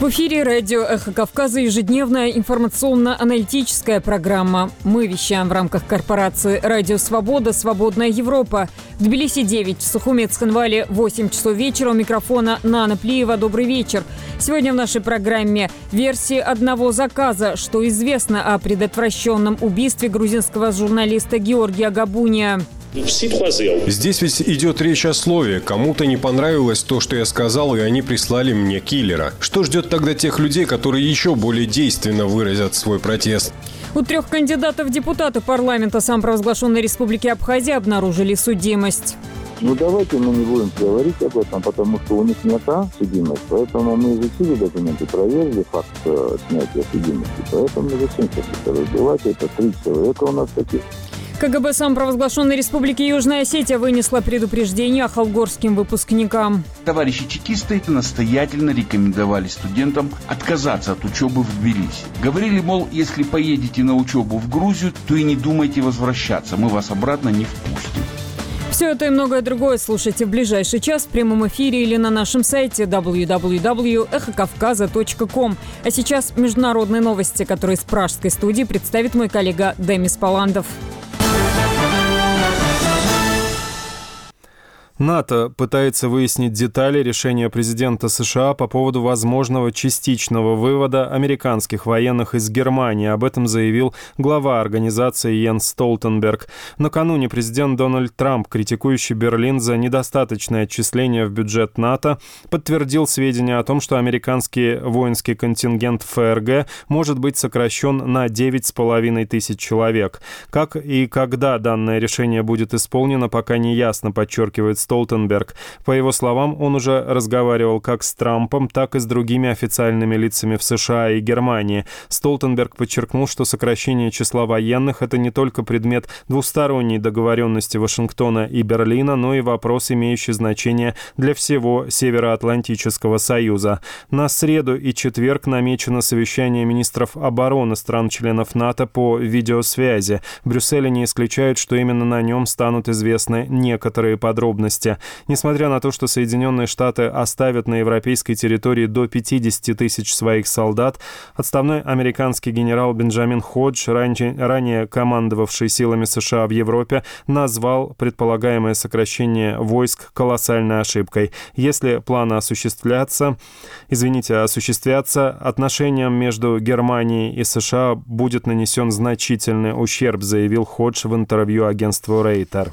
В эфире радио «Эхо Кавказа» ежедневная информационно-аналитическая программа. Мы вещаем в рамках корпорации «Радио Свобода. Свободная Европа». В Тбилиси 9, в Сухуме Цхинвале 8 часов вечера. У микрофона Нана Плиева. Добрый вечер. Сегодня в нашей программе версии одного заказа. Что известно о предотвращенном убийстве грузинского журналиста Георгия Габуния? Здесь ведь идет речь о слове. Кому-то не понравилось то, что я сказал, и они прислали мне киллера. Что ждет тогда тех людей, которые еще более действенно выразят свой протест? У 3 кандидатов в депутаты парламента самопровозглашенной республики Абхазия обнаружили судимость. Давайте мы не будем говорить об этом, потому что у них нет судимость. Поэтому мы изучили документы, проверили факт снятия судимости. Поэтому зачем сейчас это разбивать? Это 3 человека у нас таких. КГБ самопровозглашенной республики Южная Осетия вынесла предупреждение холгорским выпускникам. Товарищи чекисты настоятельно рекомендовали студентам отказаться от учебы в Тбилиси. Говорили, мол, если поедете на учебу в Грузию, то и не думайте возвращаться, мы вас обратно не впустим. Все это и многое другое слушайте в ближайший час в прямом эфире или на нашем сайте www.эхокавказа.ком. А сейчас международные новости, которые из пражской студии представит мой коллега Демис Паландов. НАТО пытается выяснить детали решения президента США по поводу возможного частичного вывода американских военных из Германии. Об этом заявил глава организации Йенс Столтенберг. Накануне президент Дональд Трамп, критикующий Берлин за недостаточное отчисление в бюджет НАТО, подтвердил сведения о том, что американский воинский контингент ФРГ может быть сокращен на 9,5 тысяч человек. Как и когда данное решение будет исполнено, пока не ясно, подчеркивает Столтенберг. По его словам, он уже разговаривал как с Трампом, так и с другими официальными лицами в США и Германии. Столтенберг подчеркнул, что сокращение числа военных – это не только предмет двусторонней договоренности Вашингтона и Берлина, но и вопрос, имеющий значение для всего Североатлантического союза. На среду и четверг намечено совещание министров обороны стран-членов НАТО по видеосвязи. В Брюсселе не исключают, что именно на нем станут известны некоторые подробности. Несмотря на то, что Соединенные Штаты оставят на европейской территории до 50 тысяч своих солдат, отставной американский генерал Бенджамин Ходж, ранее командовавший силами США в Европе, назвал предполагаемое сокращение войск колоссальной ошибкой. Если планы осуществятся, отношениям между Германией и США будет нанесен значительный ущерб, заявил Ходж в интервью агентству Рейтер.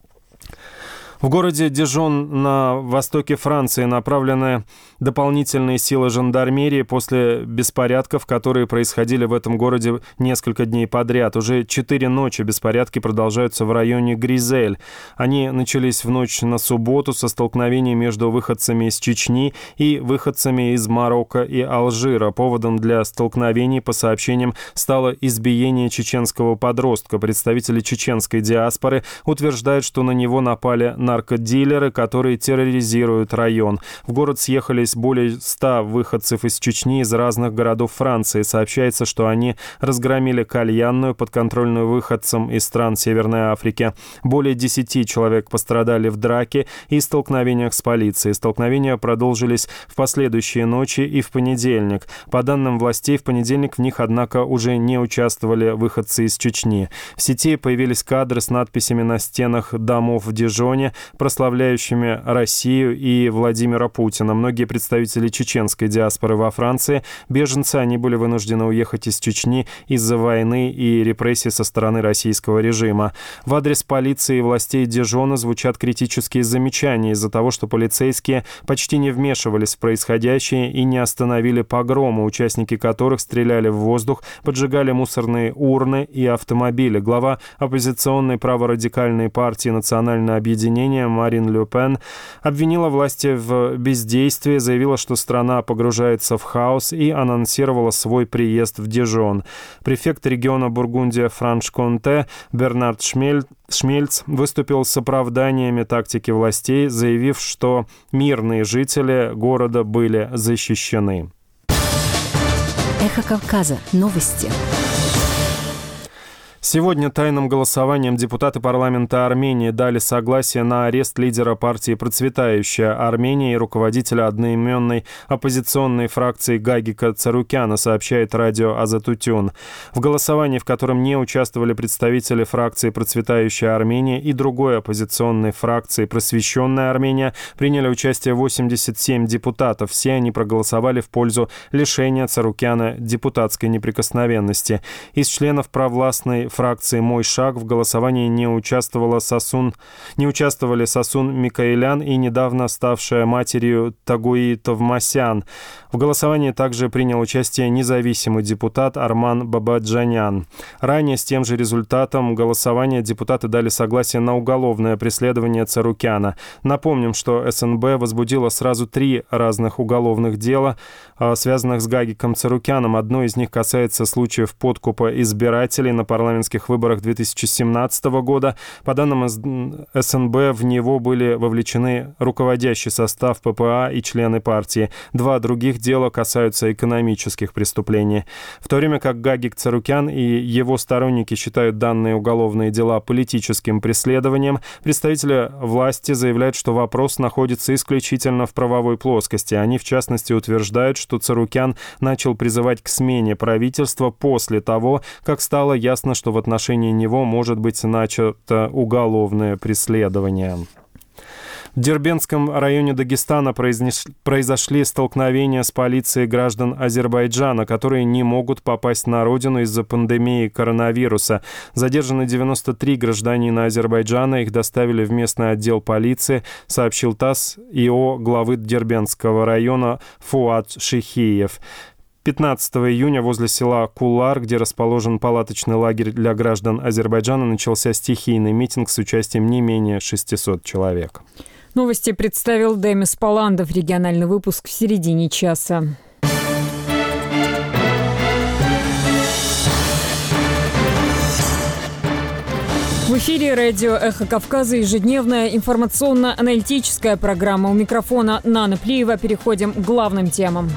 В городе Дижон на востоке Франции направлены дополнительные силы жандармерии после беспорядков, которые происходили в этом городе несколько дней подряд. Уже 4 ночи беспорядки продолжаются в районе Гризель. Они начались в ночь на субботу со столкновений между выходцами из Чечни и выходцами из Марокко и Алжира. Поводом для столкновений, по сообщениям, стало избиение чеченского подростка. Представители чеченской диаспоры утверждают, что на него напали наркодилеры, которые терроризируют район. В город съехались более 100 выходцев из Чечни из разных городов Франции. Сообщается, что они разгромили кальянную, подконтрольную выходцам из стран Северной Африки. Более 10 человек пострадали в драке и столкновениях с полицией. Столкновения продолжились в последующие ночи и в понедельник. По данным властей, в понедельник в них, однако, уже не участвовали выходцы из Чечни. В сети появились кадры с надписями на стенах домов в Дижоне, прославляющими Россию и Владимира Путина. Многие представители чеченской диаспоры во Франции, беженцы, они были вынуждены уехать из Чечни из-за войны и репрессий со стороны российского режима. В адрес полиции и властей Дижона звучат критические замечания из-за того, что полицейские почти не вмешивались в происходящее и не остановили погромы, участники которых стреляли в воздух, поджигали мусорные урны и автомобили. Глава оппозиционной праворадикальной партии «Национальное объединение» Марин Ле Пен обвинила власти в бездействии, заявила, что страна погружается в хаос и анонсировала свой приезд в Дижон. Префект региона Бургундия-Франш-Конте Бернард Шмельц выступил с оправданиями тактики властей, заявив, что мирные жители города были защищены. Эхо Кавказа. Новости. Сегодня тайным голосованием депутаты парламента Армении дали согласие на арест лидера партии «Процветающая Армения» и руководителя одноименной оппозиционной фракции Гагика Царукяна, сообщает радио «Азатутюн». В голосовании, в котором не участвовали представители фракции «Процветающая Армения» и другой оппозиционной фракции «Просвещенная Армения», приняли участие 87 депутатов. Все они проголосовали в пользу лишения Царукяна депутатской неприкосновенности. Из членов провластной фракции «Мой шаг» в голосовании не участвовали Сасун Микаэлян и недавно ставшая матерью Тагуи Товмасян. В голосовании также принял участие независимый депутат Арман Бабаджанян. Ранее с тем же результатом голосования депутаты дали согласие на уголовное преследование Царукяна. Напомним, что СНБ возбудила сразу 3 разных уголовных дела, связанных с Гагиком Царукяном. Одно из них касается случаев подкупа избирателей на парламентских выборах 2017 года. По данным СНБ, в него были вовлечены руководящий состав ППА и члены партии. 2 других дела касаются экономических преступлений. В то время как Гагик Царукян и его сторонники считают данные уголовные дела политическим преследованием, представители власти заявляют, что вопрос находится исключительно в правовой плоскости. Они, в частности, утверждают, что Царукян начал призывать к смене правительства после того, как стало ясно, что в отношении него может быть начато уголовное преследование. В Дербентском районе Дагестана произошли столкновения с полицией граждан Азербайджана, которые не могут попасть на родину из-за пандемии коронавируса. Задержаны 93 гражданина Азербайджана, их доставили в местный отдел полиции, сообщил ТАСС ИО главы Дербентского района Фуад Шихиев. 15 июня возле села Кулар, где расположен палаточный лагерь для граждан Азербайджана, начался стихийный митинг с участием не менее 600 человек. Новости представил Демис Паландов. Региональный выпуск в середине часа. В эфире радио «Эхо Кавказа» ежедневная информационно-аналитическая программа. У микрофона Нана Плиева. Переходим к главным темам.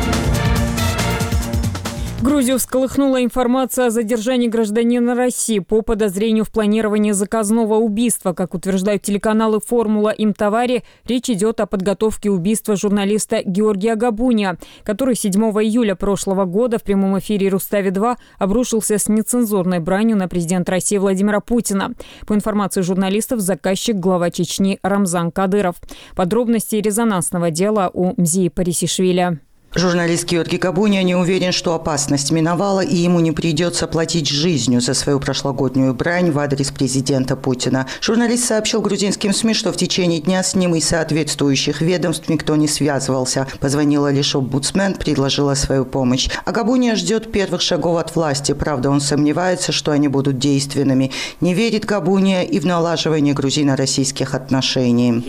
Грузию всколыхнула информация о задержании гражданина России по подозрению в планировании заказного убийства. Как утверждают телеканалы «Формула» и «МТАВАРИ», речь идет о подготовке убийства журналиста Георгия Габуния, который 7 июля прошлого года в прямом эфире «Рустави-2» обрушился с нецензурной бранью на президента России Владимира Путина. По информации журналистов, заказчик – глава Чечни Рамзан Кадыров. Подробности резонансного дела у Мзии Парисишвили. Журналист Георгий Габуния не уверен, что опасность миновала и ему не придется платить жизнью за свою прошлогоднюю брань в адрес президента Путина. Журналист сообщил грузинским СМИ, что в течение дня с ним из соответствующих ведомств никто не связывался. Позвонила лишь омбудсмен, предложила свою помощь. А Габуния ждет первых шагов от власти. Правда, он сомневается, что они будут действенными. Не верит Габуния и в налаживание грузино-российских отношений.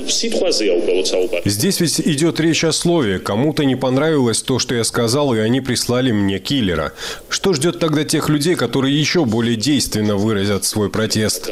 Здесь ведь идет речь о слове. Кому-то не понравилось то, что я сказал, и они прислали мне киллера. Что ждет тогда тех людей, которые еще более действенно выразят свой протест?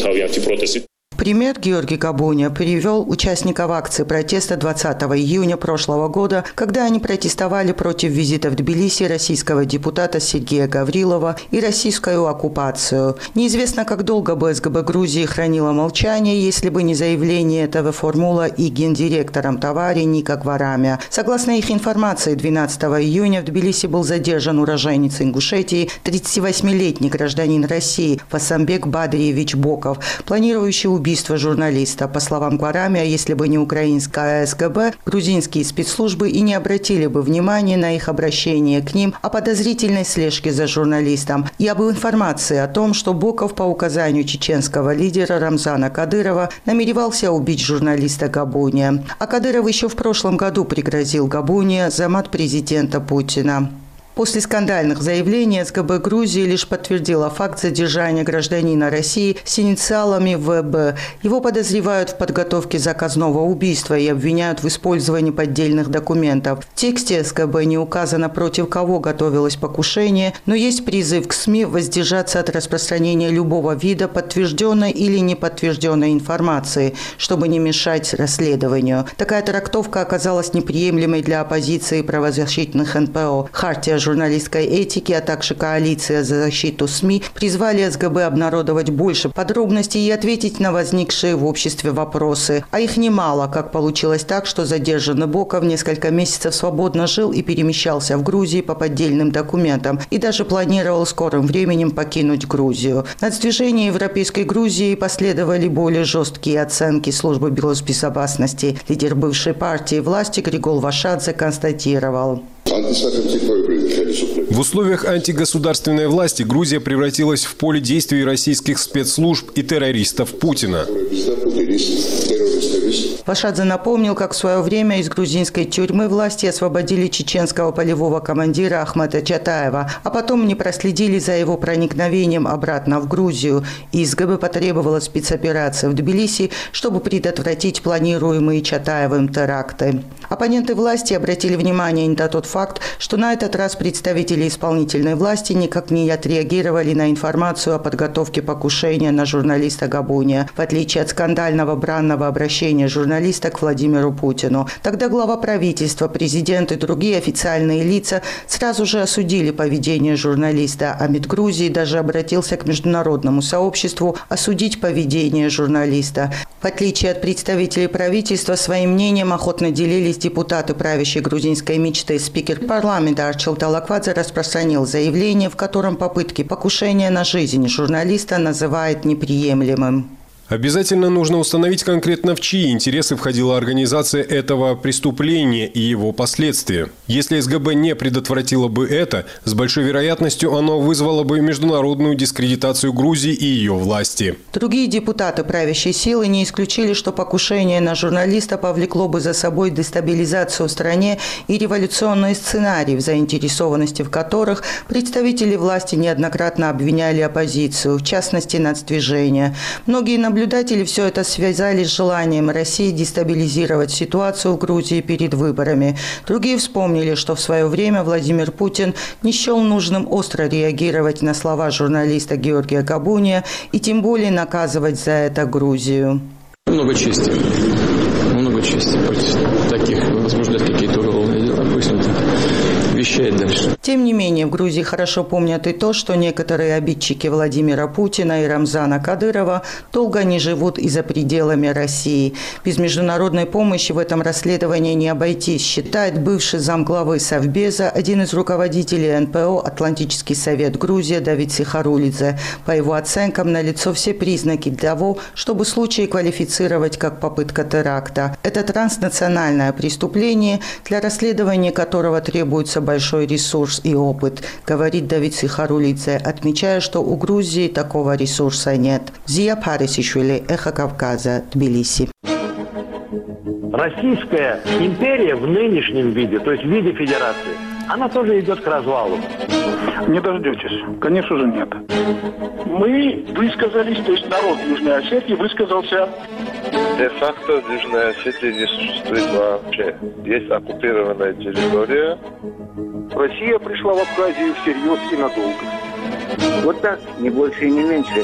Пример Георгий Габуния привел участников акции протеста 20 июня прошлого года, когда они протестовали против визита в Тбилиси российского депутата Сергея Гаврилова и российскую оккупацию. Неизвестно, как долго бы СГБ Грузии хранила молчание, если бы не заявление ТВ «Формула» и гендиректором МТАВАРИ Ника Гварамя. Согласно их информации, 12 июня в Тбилиси был задержан уроженец Ингушетии 38-летний гражданин России Фасамбек Бадриевич Боков, планирующий убийство журналиста. По словам Гварамя, если бы не украинская СГБ, грузинские спецслужбы и не обратили бы внимания на их обращение к ним о подозрительной слежке за журналистом и об информации о том, что Боков по указанию чеченского лидера Рамзана Кадырова намеревался убить журналиста Габуния. А Кадыров еще в прошлом году пригрозил Габуния замат президента Путина. После скандальных заявлений СГБ Грузии лишь подтвердила факт задержания гражданина России с инициалами ВБ. Его подозревают в подготовке заказного убийства и обвиняют в использовании поддельных документов. В тексте СГБ не указано, против кого готовилось покушение, но есть призыв к СМИ воздержаться от распространения любого вида подтвержденной или неподтвержденной информации, чтобы не мешать расследованию. Такая трактовка оказалась неприемлемой для оппозиции и правозащитных НПО. Хартия журналистской этики, а также коалиция за защиту СМИ призвали СГБ обнародовать больше подробностей и ответить на возникшие в обществе вопросы. А их немало, как получилось так, что задержанный Боков несколько месяцев свободно жил и перемещался в Грузии по поддельным документам и даже планировал скорым временем покинуть Грузию. На движение Европейской Грузии последовали более жесткие оценки службы госбезопасности. Лидер бывшей партии власти Григол Вашадзе констатировал. В условиях антигосударственной власти Грузия превратилась в поле действий российских спецслужб и террористов Путина. Вашадзе напомнил, как в свое время из грузинской тюрьмы власти освободили чеченского полевого командира Ахмета Чатаева, а потом не проследили за его проникновением обратно в Грузию. И СГБ потребовала спецоперации в Тбилиси, чтобы предотвратить планируемые Чатаевым теракты. Оппоненты власти обратили внимание на тот факт, что на этот раз представители исполнительной власти никак не отреагировали на информацию о подготовке покушения на журналиста Габуния, в отличие от скандального бранного обращения журналиста к Владимиру Путину. Тогда глава правительства, президент и другие официальные лица сразу же осудили поведение журналиста, а МИД Грузии даже обратился к международному сообществу осудить поведение журналиста. В отличие от представителей правительства, своим мнением охотно делились депутаты правящей грузинской мечты. Спикер парламента Арчил Талаквадзе распространил заявление, в котором попытки покушения на жизнь журналиста называет неприемлемым. Обязательно нужно установить конкретно, в чьи интересы входила организация этого преступления и его последствия. Если СГБ не предотвратило бы это, с большой вероятностью оно вызвало бы международную дискредитацию Грузии и ее власти. Другие депутаты правящей силы не исключили, что покушение на журналиста повлекло бы за собой дестабилизацию в стране и революционный сценарий, в заинтересованности в которых представители власти неоднократно обвиняли оппозицию, в частности, нацдвижение. Многие наблюдатели все это связали с желанием России дестабилизировать ситуацию в Грузии перед выборами. Другие вспомнили, что в свое время Владимир Путин не счел нужным остро реагировать на слова журналиста Георгия Габуния и тем более наказывать за это Грузию. Много чести. Против таких возбуждать какие-то уголовные дела. Пусть он вещает дальше. Тем не менее, в Грузии хорошо помнят и то, что некоторые обидчики Владимира Путина и Рамзана Кадырова долго не живут и за пределами России. Без международной помощи в этом расследовании не обойтись, считает бывший замглавы Совбеза, один из руководителей НПО «Атлантический совет Грузии» Давид Сихарулидзе. По его оценкам, налицо все признаки для того, чтобы случай квалифицировать как попытка теракта. Это транснациональное преступление, для расследования которого требуется большой ресурс и опыт, говорит Давид Сихарулидзе, отмечая, что у Грузии такого ресурса нет. Зия Парисишвили, Эхо Кавказа, Тбилиси. Российская империя в нынешнем виде, то есть в виде федерации, она тоже идет к развалу. Не дождетесь. Конечно же, нет. Мы высказались, то есть народ Южной Осетии высказался. Де-факто в Южной Осетии не существует вообще. Есть оккупированная территория. Россия пришла в Абхазию всерьез и надолго. Вот так, не больше и не меньше.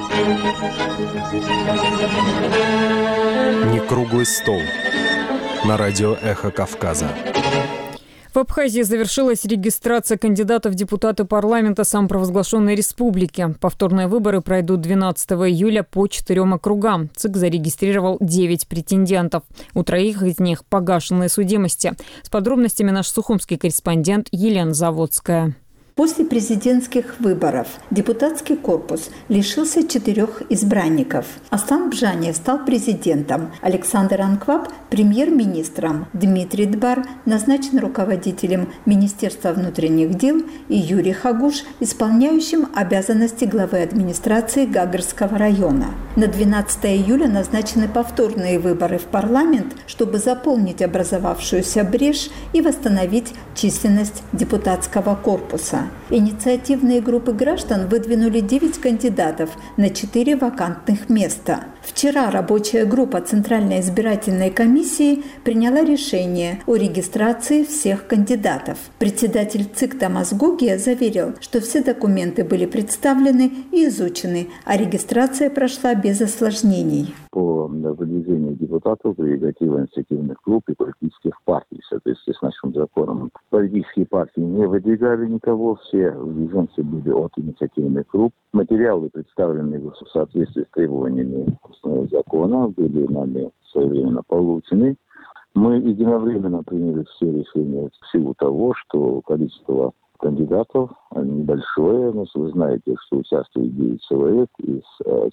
Не круглый стол. На радио «Эхо Кавказа». В Абхазии завершилась регистрация кандидатов в депутаты парламента самопровозглашенной республики. Повторные выборы пройдут 12 июля по 4 округам. ЦИК зарегистрировал 9 претендентов. У 3 из них погашенные судимости. С подробностями наш сухумский корреспондент Елена Заводская. После президентских выборов депутатский корпус лишился 4 избранников. Аслан Бжания стал президентом, Александр Анкваб – премьер-министром, Дмитрий Дбар назначен руководителем Министерства внутренних дел и Юрий Хагуш – исполняющим обязанности главы администрации Гагарского района. На 12 июля назначены повторные выборы в парламент, чтобы заполнить образовавшуюся брешь и восстановить численность депутатского корпуса. Инициативные группы граждан выдвинули 9 кандидатов на 4 вакантных места. Вчера рабочая группа Центральной избирательной комиссии приняла решение о регистрации всех кандидатов. Председатель ЦИК Тамас Гогия заверил, что все документы были представлены и изучены, а регистрация прошла без осложнений. по выдвижению депутатов прерогатива инициативных групп и политических партий в соответствии с нашим законом. Политические партии не выдвигали никого, все выдвиженцы были от инициативных групп. Материалы, представленные в соответствии с требованиями закона, были нами своевременно получены. Мы единовременно приняли все решения в силу того, что количество кандидатов небольшое. Вы знаете, что участвует 9 человек из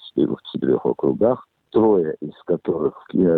4 округах, 3 из которых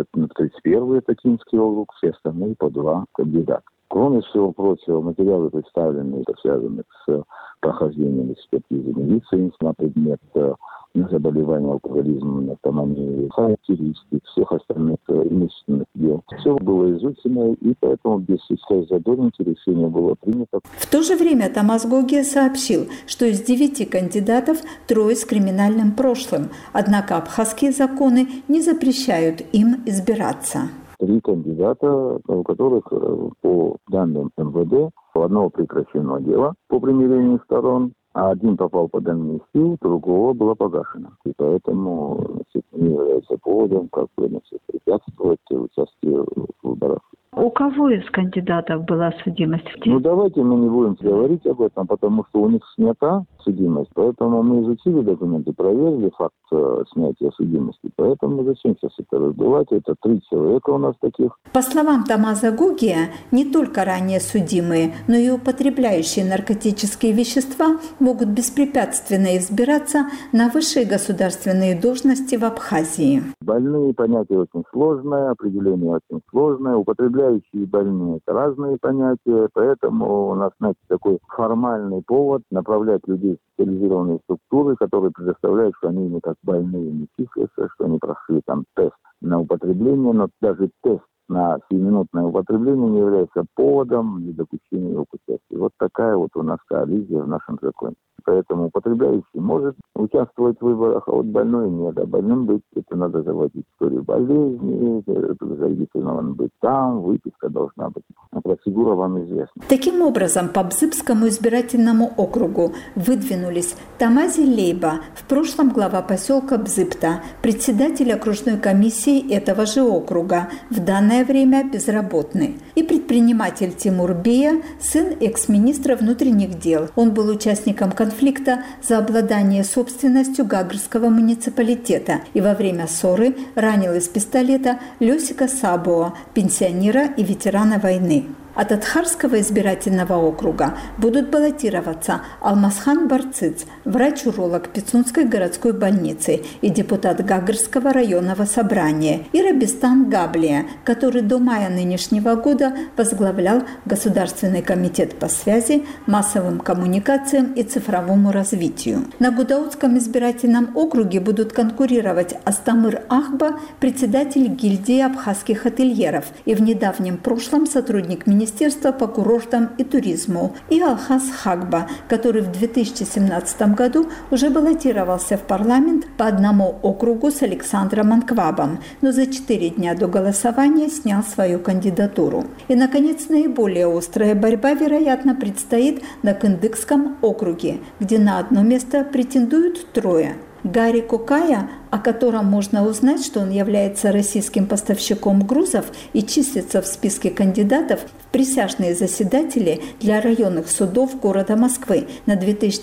31-й это Кинский округ, все остальные по 2 кандидата. Кроме всего прочего, материалы представлены, связаны с прохождением экспертизы медицины на предмет заболевания алкоголизмом, наркомании, характеристик, всех остальных имущественных дел. Все было изучено, и поэтому без всякой задоринки решение было принято. В то же время Томас Гогия сообщил, что из 9 кандидатов 3 с криминальным прошлым, однако абхазские законы не запрещают им избираться. 3 кандидата, у которых по данным МВД у одного прекращено дело по примирению сторон, а один попал под амнистию, другого было погашено. И поэтому не является поводом препятствовать участию в выборах. У кого из кандидатов была судимость? Давайте мы не будем говорить об этом, потому что у них снята судимость. Поэтому мы изучили документы, проверили факт снятия судимости. Поэтому зачем сейчас это разбивать? Это 3 человека у нас таких. По словам Томаса Гогия, не только ранее судимые, но и употребляющие наркотические вещества могут беспрепятственно избираться на высшие государственные должности в Абхазии. Больные понятие очень сложное, определение очень сложное. Употребляющие больные – это разные понятия, поэтому у нас, такой формальный повод направлять людей в специализированные структуры, которые предоставляют, что они не как больные не числятся, что они прошли там тест на употребление, но даже тест на 7-минутное употребление не является поводом для допущения его к участию. Вот такая вот у нас коллизия в нашем законе. Поэтому употребляющий может участвовать в выборах, а вот больной нет. А больным быть, это надо заводить историю болезни, зарегистрирован быть там, выписка должна быть. А процедура вам известна. Таким образом, по Бзыбскому избирательному округу выдвинулись Тамази Лейба, в прошлом глава поселка Бзыбта, председатель окружной комиссии этого же округа, в данное время безработный, и предприниматель Тимур Бея, сын экс-министра внутренних дел. Он был участником конфликта за обладание собственностью Гагрского муниципалитета и во время ссоры ранил из пистолета Лёсика Сабоа, пенсионера и ветерана войны. От Атхарского избирательного округа будут баллотироваться Алмазхан Барциц, врач-уролог Пицунской городской больницы и депутат Гагрского районного собрания, и Рабистан Габлия, который до мая нынешнего года возглавлял Государственный комитет по связи, массовым коммуникациям и цифровому развитию. На Гудаутском избирательном округе будут конкурировать Астамыр Ахба, председатель гильдии абхазских ательеров и в недавнем прошлом сотрудник Министерства по курортам и туризму, и Алхаз Хагба, который в 2017 году уже баллотировался в парламент по одному округу с Александром Анквабом, но за 4 дня до голосования снял свою кандидатуру. И, наконец, наиболее острая борьба, вероятно, предстоит на Кындыкском округе, где на одно место претендуют 3. Гарри Кукая, о котором можно узнать, что он является российским поставщиком грузов и числится в списке кандидатов в присяжные заседатели для районных судов города Москвы на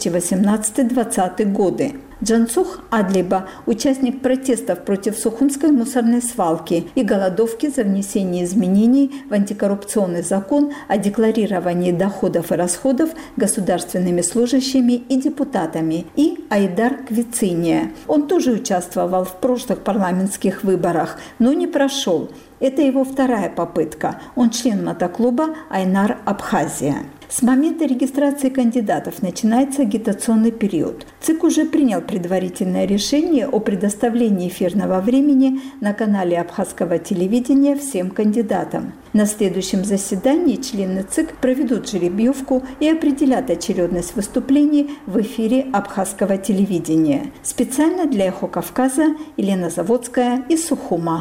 2018-2020 годы. Джансух Адлиба, участник протестов против Сухумской мусорной свалки и голодовки за внесение изменений в антикоррупционный закон о декларировании доходов и расходов государственными служащими и депутатами, и Айдар Квициния. Он тоже участвовал в прошлых парламентских выборах, но не прошел. Это его 2-я попытка. Он член мотоклуба «Айнар Абхазия». С момента регистрации кандидатов начинается агитационный период. ЦИК уже принял предварительное решение о предоставлении эфирного времени на канале абхазского телевидения всем кандидатам. На следующем заседании члены ЦИК проведут жеребьевку и определят очередность выступлений в эфире абхазского телевидения. Специально для «Эхо Кавказа» Елена Заводская из Сухума.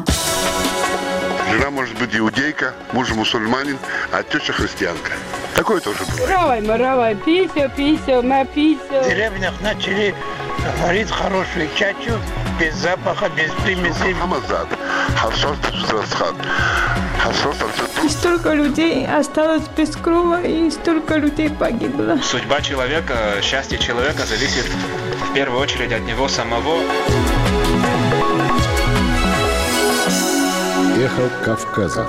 Жена может быть иудейка, муж мусульманин, а теща христианка. Такое тоже бывает. Равай, пися, на пися. В деревнях начали говорить хорошую чачу, без запаха, без примесей. И столько людей осталось без крова, и столько людей погибло. Судьба человека, счастье человека зависит в первую очередь от него самого. Эхо Кавказа.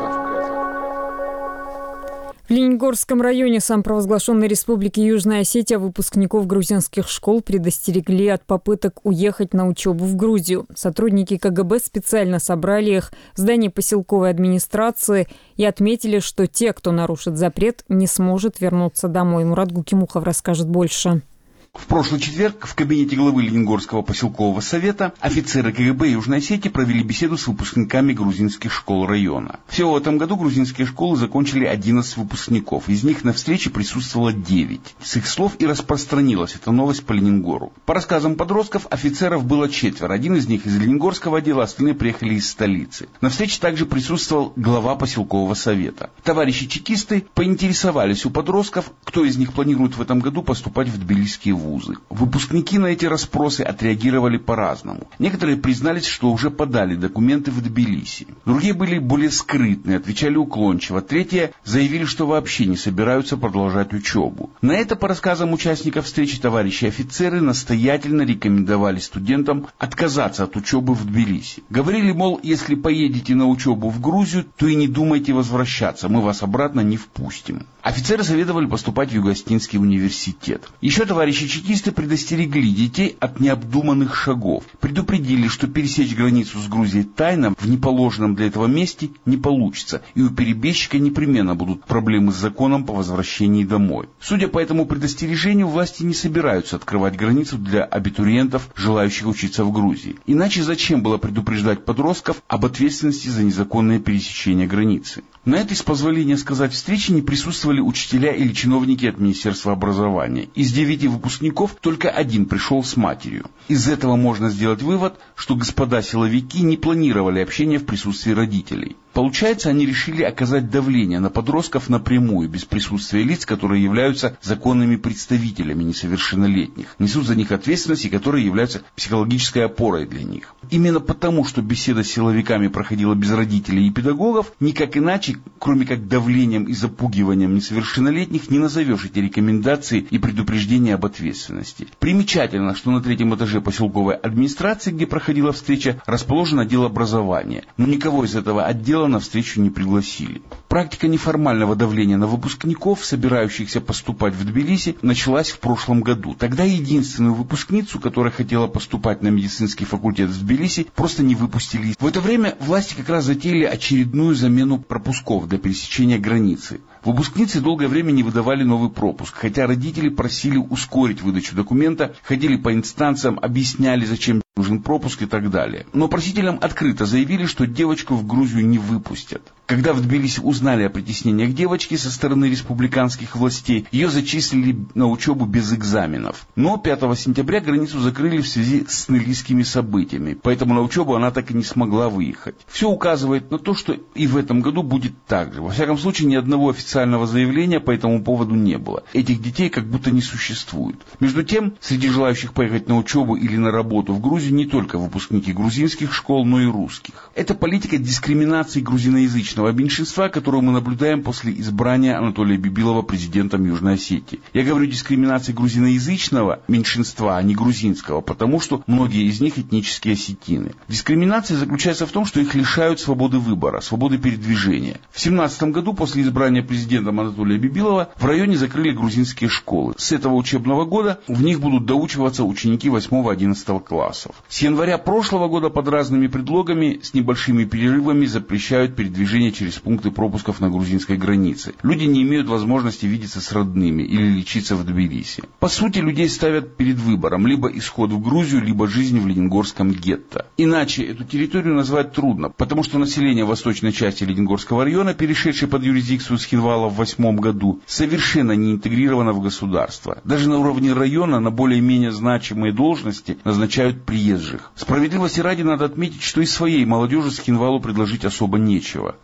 В Лениногорском районе самопровозглашенной Республики Южная Осетия выпускников грузинских школ предостерегли от попыток уехать на учебу в Грузию. Сотрудники КГБ специально собрали их в здании поселковой администрации и отметили, что те, кто нарушит запрет, не сможет вернуться домой. Мурат Гукимухов расскажет больше. В прошлый четверг в кабинете главы Лениногорского поселкового совета офицеры КГБ Южной Осетии провели беседу с выпускниками грузинских школ района. Всего в этом году грузинские школы закончили 11 выпускников. Из них на встрече присутствовало 9. С их слов и распространилась эта новость по Лениногору. По рассказам подростков, офицеров было 4. Один из них из Лениногорского отдела, остальные приехали из столицы. На встрече также присутствовал глава поселкового совета. Товарищи чекисты поинтересовались у подростков, кто из них планирует в этом году поступать в тбилисские вузы. Выпускники на эти расспросы отреагировали по-разному. Некоторые признались, что уже подали документы в Тбилиси. Другие были более скрытные, отвечали уклончиво. Третьи заявили, что вообще не собираются продолжать учебу. На это, по рассказам участников встречи, товарищи офицеры настоятельно рекомендовали студентам отказаться от учебы в Тбилиси. Говорили, мол, если поедете на учебу в Грузию, то и не думайте возвращаться, мы вас обратно не впустим. Офицеры советовали поступать в Юго-Остинский университет. Еще товарищи чекисты предостерегли детей от необдуманных шагов. Предупредили, что пересечь границу с Грузией тайно в неположенном для этого месте не получится, и у перебежчика непременно будут проблемы с законом по возвращении домой. Судя по этому предостережению, власти не собираются открывать границу для абитуриентов, желающих учиться в Грузии. Иначе зачем было предупреждать подростков об ответственности за незаконное пересечение границы? На этой, с позволения сказать, встрече не присутствовали учителя или чиновники от Министерства образования. Из 9 выпускников только 1 пришел с матерью. Из этого можно сделать вывод, что господа силовики не планировали общение в присутствии родителей. Получается, они решили оказать давление на подростков напрямую, без присутствия лиц, которые являются законными представителями несовершеннолетних, несут за них ответственность и которые являются психологической опорой для них. Именно потому, что беседа с силовиками проходила без родителей и педагогов, никак иначе, кроме как давлением и запугиванием несовершеннолетних, не назовешь эти рекомендации и предупреждения об ответственности. Примечательно, что на 3-м этаже поселковой администрации, где проходила встреча, расположен отдел образования, но никого из этого отдела на встречу не пригласили. Практика неформального давления на выпускников, собирающихся поступать в Тбилиси, началась в прошлом году. Тогда единственную выпускницу, которая хотела поступать на медицинский факультет в Тбилиси, просто не выпустили. В это время власти как раз затеяли очередную замену пропусков для пересечения границы. Выпускницы долгое время не выдавали новый пропуск, хотя родители просили ускорить выдачу документа, ходили по инстанциям, объясняли, зачем нужен пропуск и так далее. Но просителям открыто заявили, что девочку в Грузию не выпустят. Когда в Тбилиси узнали о притеснениях девочки со стороны республиканских властей, ее зачислили на учебу без экзаменов. Но 5 сентября границу закрыли в связи с нелийскими событиями, поэтому на учебу она так и не смогла выехать. Все указывает на то, что и в этом году будет так же. Во всяком случае, ни одного официального заявления по этому поводу не было. Этих детей как будто не существует. Между тем, среди желающих поехать на учебу или на работу в Грузию не только выпускники грузинских школ, но и русских. Это политика дискриминации грузиноязычного меньшинства, которую мы наблюдаем после избрания Анатолия Бибилова президентом Южной Осетии. Я говорю дискриминации грузиноязычного меньшинства, а не грузинского, потому что многие из них этнические осетины. Дискриминация заключается в том, что их лишают свободы выбора, свободы передвижения. В 2017 году, после избрания президентом Анатолия Бибилова, в районе закрыли грузинские школы. С этого учебного года в них будут доучиваться ученики 8-11 классов. С января прошлого года под разными предлогами с небольшими перерывами запрещают передвижение через пункты пропусков на грузинской границе. Люди не имеют возможности видеться с родными или лечиться в Тбилиси. По сути, людей ставят перед выбором либо исход в Грузию, либо жизнь в Лениногорском гетто. Иначе эту территорию назвать трудно, потому что население восточной части Лениногорского района, перешедшее под юрисдикцию Схинвала в 2008 году, совершенно не интегрировано в государство. Даже на уровне района на более-менее значимые должности назначают приезжих. Справедливости ради надо отметить, что и своей молодежи Схинвалу предложить особо нечего.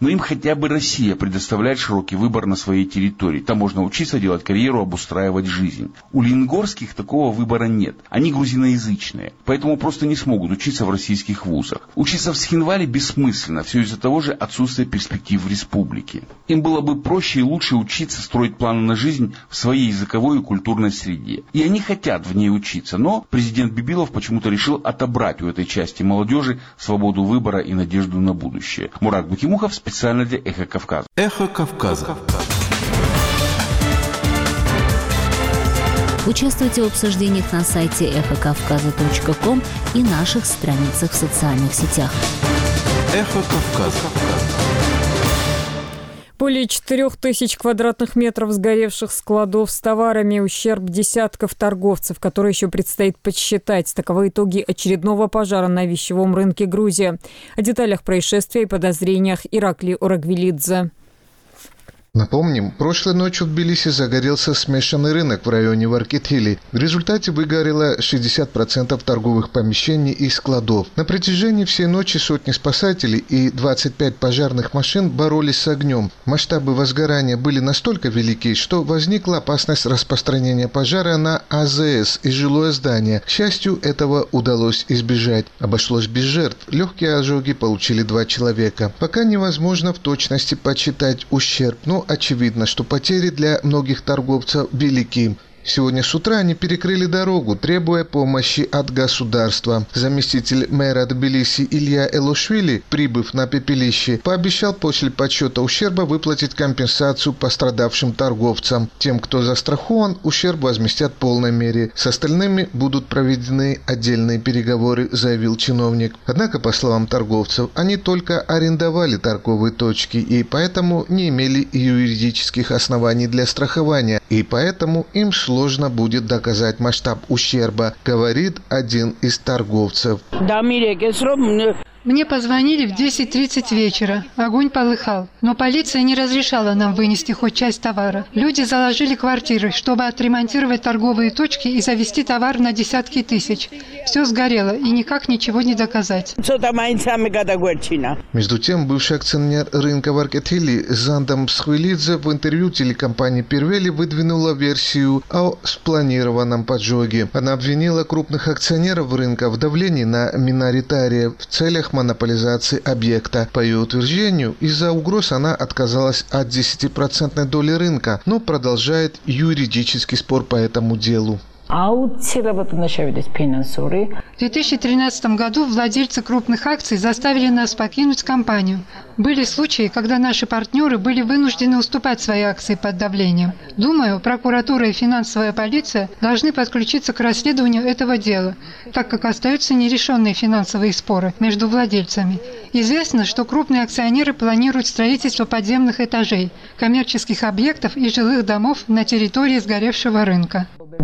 Но им хотя бы Россия предоставляет широкий выбор на своей территории. Там можно учиться, делать карьеру, обустраивать жизнь. У ленгорских такого выбора нет. Они грузиноязычные, поэтому просто не смогут учиться в российских вузах. Учиться в Схинвале бессмысленно, все из-за того же отсутствия перспектив в республике. Им было бы проще и лучше учиться строить планы на жизнь в своей языковой и культурной среде. И они хотят в ней учиться, но президент Бибилов почему-то решил отобрать у этой части молодежи свободу выбора и надежду на будущее. Мурат Бакимухов специально для «Эхо Кавказа». «Эхо Кавказа». Участвуйте в обсуждениях на сайте эхокавказа.ком и наших страницах в социальных сетях. «Эхо Кавказа». Более 4000 квадратных метров сгоревших складов с товарами, ущерб десятков торговцев, которые еще предстоит подсчитать. Таковы итоги очередного пожара на вещевом рынке Грузии. О деталях происшествия и подозрениях Иракли Орагвелидзе. Напомним, прошлой ночью в Тбилиси загорелся смешанный рынок в районе Варкетили. В результате выгорело 60% торговых помещений и складов. На протяжении всей ночи сотни спасателей и 25 пожарных машин боролись с огнем. Масштабы возгорания были настолько велики, что возникла опасность распространения пожара на АЗС и жилое здание. К счастью, этого удалось избежать. Обошлось без жертв. Легкие ожоги получили 2 человека. Пока невозможно в точности подсчитать ущерб, но очевидно, что потери для многих торговцев велики. Сегодня с утра они перекрыли дорогу, требуя помощи от государства. Заместитель мэра Тбилиси Илья Элошвили, прибыв на пепелище, пообещал после подсчета ущерба выплатить компенсацию пострадавшим торговцам. Тем, кто застрахован, ущерб возместят в полной мере. С остальными будут проведены отдельные переговоры, заявил чиновник. Однако, по словам торговцев, они только арендовали торговые точки и поэтому не имели юридических оснований для страхования, и поэтому им сложно будет доказать масштаб ущерба, говорит один из торговцев. Мне позвонили в 10:30 вечера. Огонь полыхал. Но полиция не разрешала нам вынести хоть часть товара. Люди заложили квартиры, чтобы отремонтировать торговые точки и завести товар на десятки тысяч. Все сгорело, и никак ничего не доказать. Между тем, бывший акционер рынка Варкетили Занда Мсхвелидзе в интервью телекомпании Первели выдвинула версию о спланированном поджоге. Она обвинила крупных акционеров рынка в давлении на миноритариев в целях монополизации объекта. По ее утверждению, из-за угроз она отказалась от 10% доли рынка, но продолжает юридический спор по этому делу. В 2013 году владельцы крупных акций заставили нас покинуть компанию. Были случаи, когда наши партнеры были вынуждены уступать свои акции под давлением. Думаю, прокуратура и финансовая полиция должны подключиться к расследованию этого дела, так как остаются нерешенные финансовые споры между владельцами. Известно, что крупные акционеры планируют строительство подземных этажей, коммерческих объектов и жилых домов на территории сгоревшего рынка.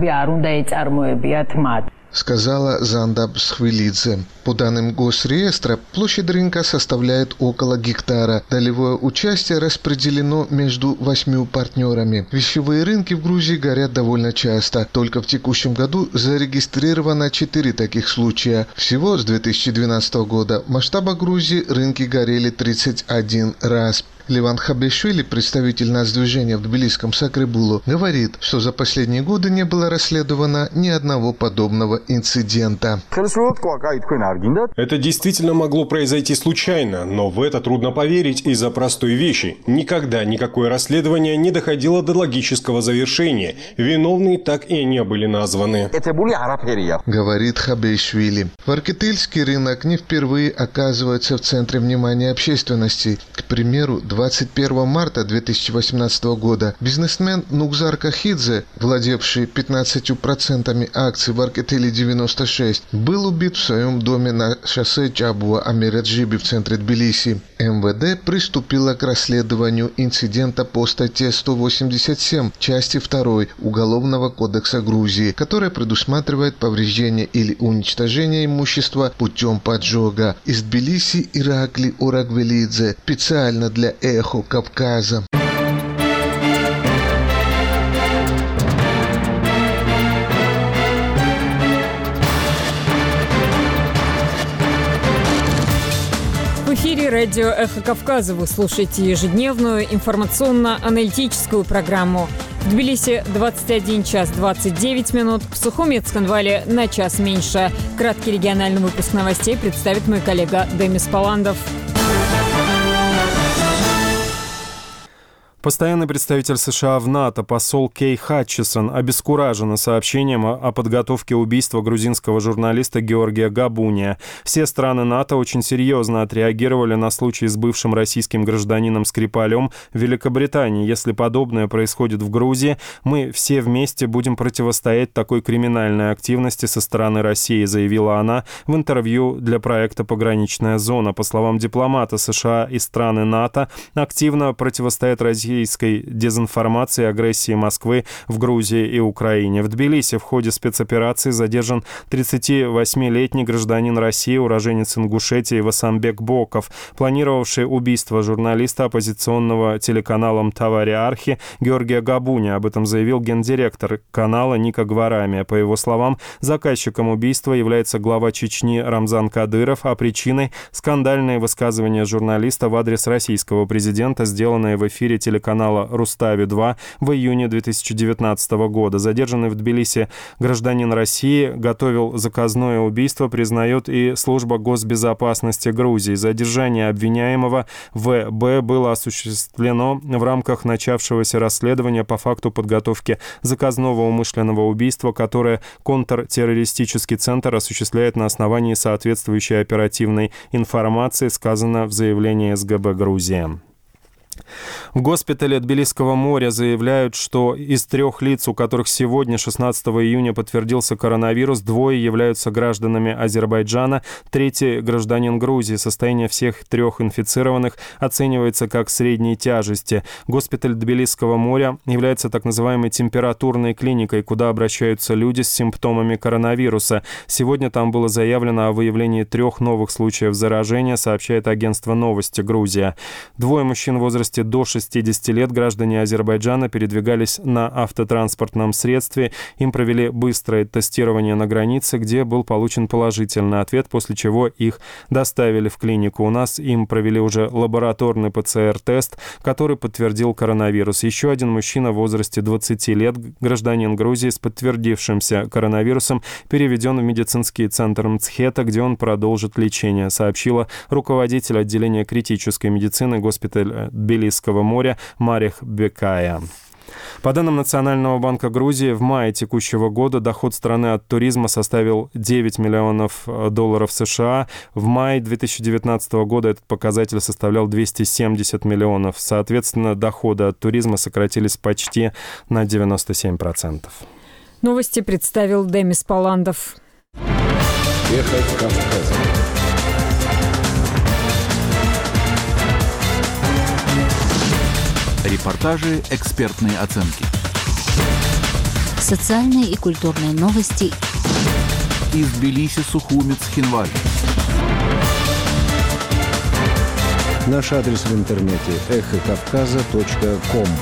Сказала Занда Мсхвелидзе. По данным Госреестра, площадь рынка составляет около гектара. Долевое участие распределено между 8 партнерами. Вещевые рынки в Грузии горят довольно часто. Только в текущем году зарегистрировано 4 таких случая. Всего с 2012 года в масштабах Грузии рынки горели 31 раз. Леван Хабешвили, представитель нацдвижения в тбилисском Сакребулу, говорит, что за последние годы не было расследовано ни одного подобного инцидента. Это действительно могло произойти случайно, но в это трудно поверить из-за простой вещи. Никогда никакое расследование не доходило до логического завершения. Виновные так и не были названы. Говорит Хабешвили. Варкетильский рынок не впервые оказывается в центре внимания общественности. К примеру, 21 марта 2018 года бизнесмен Нукзар Кахидзе, владевший 15% акций в Варкетили 96, был убит в своем доме на шоссе Чабуа-Амираджиби в центре Тбилиси. МВД приступило к расследованию инцидента по статье 187 части 2 Уголовного кодекса Грузии, которая предусматривает повреждение или уничтожение имущества путем поджога. Из Тбилиси Иракли Орагвелидзе специально для «Эхо Кавказа». В эфире радио «Эхо Кавказа». Вы слушаете ежедневную информационно-аналитическую программу. В Тбилиси 21 час 29 минут, в Сухуми и Цхинвале на час меньше. Краткий региональный выпуск новостей представит мой коллега Демис Паландов. Постоянный представитель США в НАТО, посол Кей Хатчисон, обескуражен сообщением о подготовке убийства грузинского журналиста Георгия Габуния. Все страны НАТО очень серьезно отреагировали на случай с бывшим российским гражданином Скрипалем в Великобритании. Если подобное происходит в Грузии, мы все вместе будем противостоять такой криминальной активности со стороны России, заявила она в интервью для проекта «Пограничная зона». По словам дипломата, США и страны НАТО активно противостоят российской дезинформации и агрессии Москвы в Грузии и Украине. В Тбилиси в ходе спецоперации задержан 38-летний гражданин России, уроженец Ингушетии Васамбек Боков, планировавший убийство журналиста оппозиционного телеканала «Мтавари Архи» Георгия Габуния. Об этом заявил гендиректор канала Ника Гварамия. По его словам, заказчиком убийства является глава Чечни Рамзан Кадыров, а причиной — скандальные высказывания журналиста в адрес российского президента, сделанные в эфире телеканала «Рустави-2» в июне 2019 года. Задержанный в Тбилиси гражданин России готовил заказное убийство, признает и служба госбезопасности Грузии. Задержание обвиняемого В.Б. было осуществлено в рамках начавшегося расследования по факту подготовки заказного умышленного убийства, которое контртеррористический центр осуществляет на основании соответствующей оперативной информации, сказано в заявлении СГБ Грузии. В госпитале Тбилисского моря заявляют, что из 3 лиц, у которых сегодня, 16 июня, подтвердился коронавирус, 2 являются гражданами Азербайджана, 3 гражданин Грузии. Состояние всех 3 инфицированных оценивается как средней тяжести. Госпиталь Тбилисского моря является так называемой температурной клиникой, куда обращаются люди с симптомами коронавируса. Сегодня там было заявлено о выявлении 3 новых случаев заражения, сообщает агентство «Новости Грузия». 2 мужчин в возрасте до 60 лет, граждане Азербайджана, передвигались на автотранспортном средстве. Им провели быстрое тестирование на границе, где был получен положительный ответ, после чего их доставили в клинику. У нас им провели уже лабораторный ПЦР-тест, который подтвердил коронавирус. Еще один мужчина в возрасте 20 лет, гражданин Грузии с подтвердившимся коронавирусом, переведен в медицинский центр Мцхета, где он продолжит лечение, сообщила руководитель отделения критической медицины госпиталя Тбилисского моря Марих Бекая. По данным Национального банка Грузии, в мае текущего года доход страны от туризма составил $9 миллионов США. В мае 2019 года этот показатель составлял 270 миллионов. Соответственно, доходы от туризма сократились почти на 97%. Новости представил Демис Паландов. Эхо Кавказа. Репортажи, экспертные оценки. Социальные и культурные новости. Из Тбилиси, Сухуми, Цхинвали. Наш адрес в интернете эхокавказа.ком.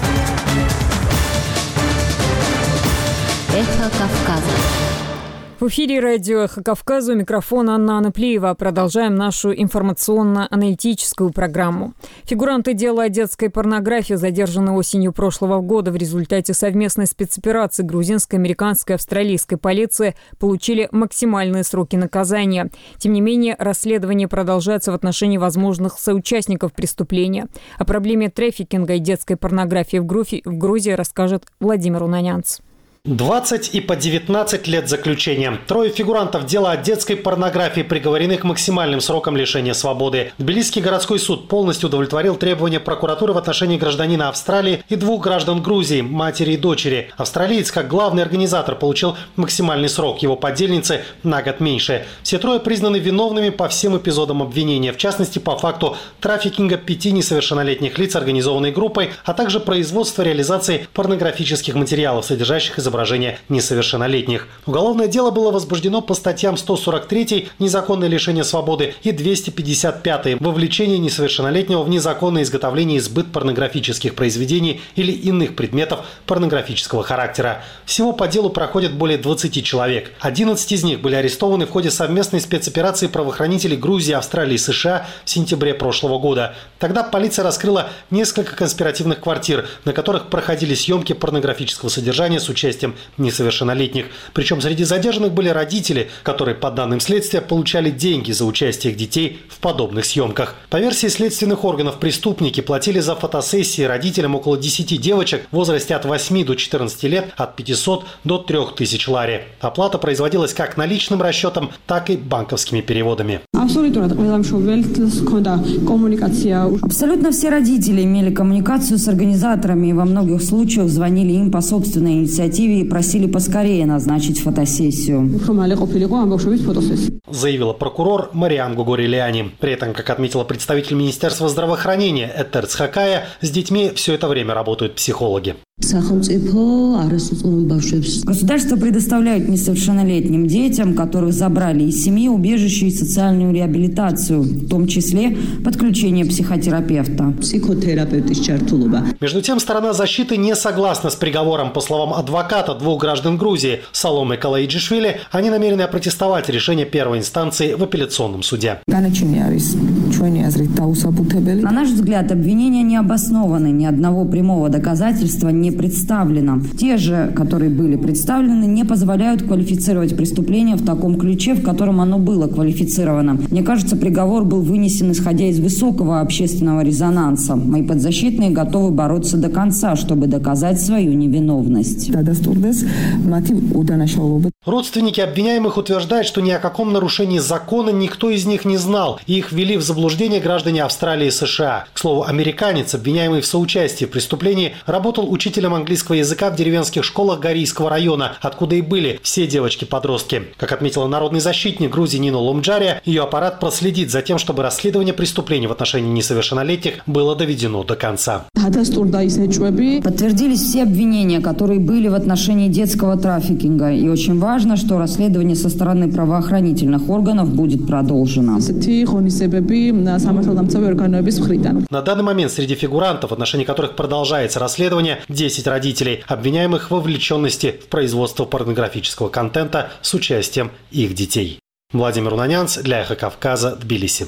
Эхо Кавказа. В эфире радио «Эхо Кавказа», у микрофона Анна Анаплиева. Продолжаем нашу информационно-аналитическую программу. Фигуранты дела о детской порнографии, задержанные осенью прошлого года в результате совместной спецоперации грузинской, американской и австралийской полиции, получили максимальные сроки наказания. Тем не менее, расследование продолжается в отношении возможных соучастников преступления. О проблеме трафикинга и детской порнографии в Грузии расскажет Владимир Унанянц. 20 и по 19 лет заключения. 3 фигурантов дела о детской порнографии приговорены к максимальным срокам лишения свободы. Тбилисский городской суд полностью удовлетворил требования прокуратуры в отношении гражданина Австралии и 2 граждан Грузии, матери и дочери. Австралиец, как главный организатор, получил максимальный срок, его подельницы на год меньше. Все 3 признаны виновными по всем эпизодам обвинения, в частности по факту трафикинга 5 несовершеннолетних лиц организованной группой, а также производства и реализации порнографических материалов, содержащих изображения изображения несовершеннолетних. Уголовное дело было возбуждено по статьям 143 «Незаконное лишение свободы» и 255 «Вовлечение несовершеннолетнего в незаконное изготовление и сбыт порнографических произведений или иных предметов порнографического характера». Всего по делу проходит более 20 человек. 11 из них были арестованы в ходе совместной спецоперации правоохранителей Грузии, Австралии и США в сентябре прошлого года. Тогда полиция раскрыла несколько конспиративных квартир, на которых проходили съемки порнографического содержания с участием несовершеннолетних. Причем среди задержанных были родители, которые, по данным следствия, получали деньги за участие их детей в подобных съемках. По версии следственных органов, преступники платили за фотосессии родителям около 10 девочек в возрасте от 8 до 14 лет от 500 до 3000 лари. Оплата производилась как наличным расчетом, так и банковскими переводами. Абсолютно все родители имели коммуникацию с организаторами и во многих случаях звонили им по собственной инициативе и просили поскорее назначить фотосессию. Заявила прокурор Мариам Гугурилиани. При этом, как отметила представитель Министерства здравоохранения Этер Цхакая, с детьми все это время работают психологи. Государство предоставляет несовершеннолетним детям, которых забрали из семьи, убежище и социальную реабилитацию, в том числе подключение психотерапевта. Между тем, сторона защиты не согласна с приговором. По словам адвоката двух граждан Грузии Саломы Калаиджишвили, они намерены опротестовать решение первой инстанции в апелляционном суде. На наш взгляд, обвинения не обоснованы, ни одного прямого доказательства не представлено. Те же, которые были представлены, не позволяют квалифицировать преступление в таком ключе, в котором оно было квалифицировано. Мне кажется, приговор был вынесен исходя из высокого общественного резонанса. Мои подзащитные готовы бороться до конца, чтобы доказать свою невиновность. Родственники обвиняемых утверждают, что ни о каком нарушении закона никто из них не знал, и их ввели в заблуждение граждане Австралии и США. К слову, американец, обвиняемый в соучастии в преступлении, работал учителем английского языка в деревенских школах Горийского района, откуда и были все девочки-подростки. Как отметила народный защитник Грузии Нина Ломджария, ее аппарат проследит за тем, чтобы расследование преступлений в отношении несовершеннолетних было доведено до конца. Подтвердились все обвинения, которые были в отношении детского трафикинга. И очень важно, что расследование со стороны правоохранительных органов будет продолжено. На данный момент среди фигурантов, в отношении которых продолжается расследование, 10 родителей, обвиняемых в вовлеченности в производство порнографического контента с участием их детей. Владимир Унанянц для Эхо Кавказа, Тбилиси.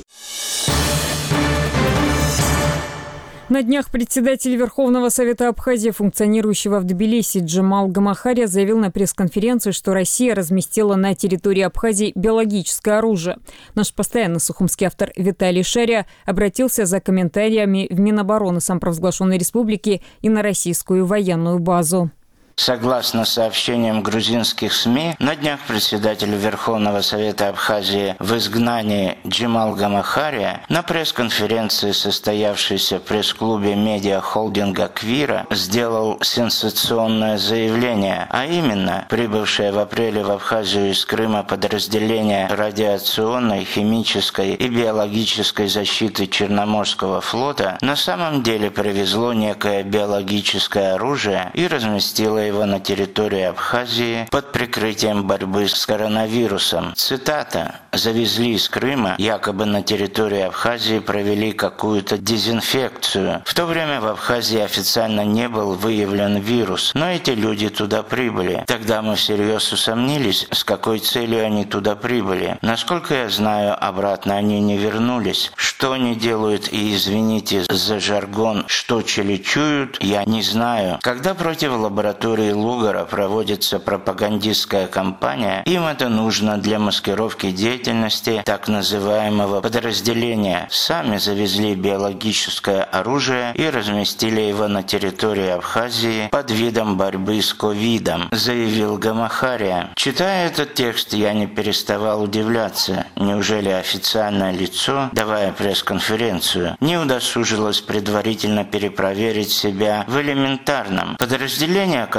На днях председатель Верховного Совета Абхазии, функционирующего в Тбилиси, Джамал Гамахария, заявил на пресс-конференции, что Россия разместила на территории Абхазии биологическое оружие. Наш постоянный сухумский автор Виталий Шария обратился за комментариями в Минобороны самопровозглашенной республики и на российскую военную базу. Согласно сообщениям грузинских СМИ, на днях председатель Верховного Совета Абхазии в изгнании Джамал Гамахария на пресс-конференции, состоявшейся в пресс-клубе медиа-холдинга «Квира», сделал сенсационное заявление, а именно, прибывшее в апреле в Абхазию из Крыма подразделение радиационной, химической и биологической защиты Черноморского флота на самом деле привезло некое биологическое оружие и разместило его на территории Абхазии под прикрытием борьбы с коронавирусом. Цитата. «Завезли из Крыма, якобы на территории Абхазии провели какую-то дезинфекцию. В то время в Абхазии официально не был выявлен вирус, но эти люди туда прибыли. Тогда мы всерьез усомнились, с какой целью они туда прибыли. Насколько я знаю, обратно они не вернулись. Что они делают и, извините за жаргон, что челичуют, я не знаю. Когда против лаборатории Лугара проводится пропагандистская кампания, им это нужно для маскировки деятельности так называемого подразделения. Сами завезли биологическое оружие и разместили его на территории Абхазии под видом борьбы с ковидом, заявил Гамахария. Читая этот текст, я не переставал удивляться. Неужели официальное лицо, давая пресс-конференцию, не удосужилось предварительно перепроверить себя в элементарном? Подразделение,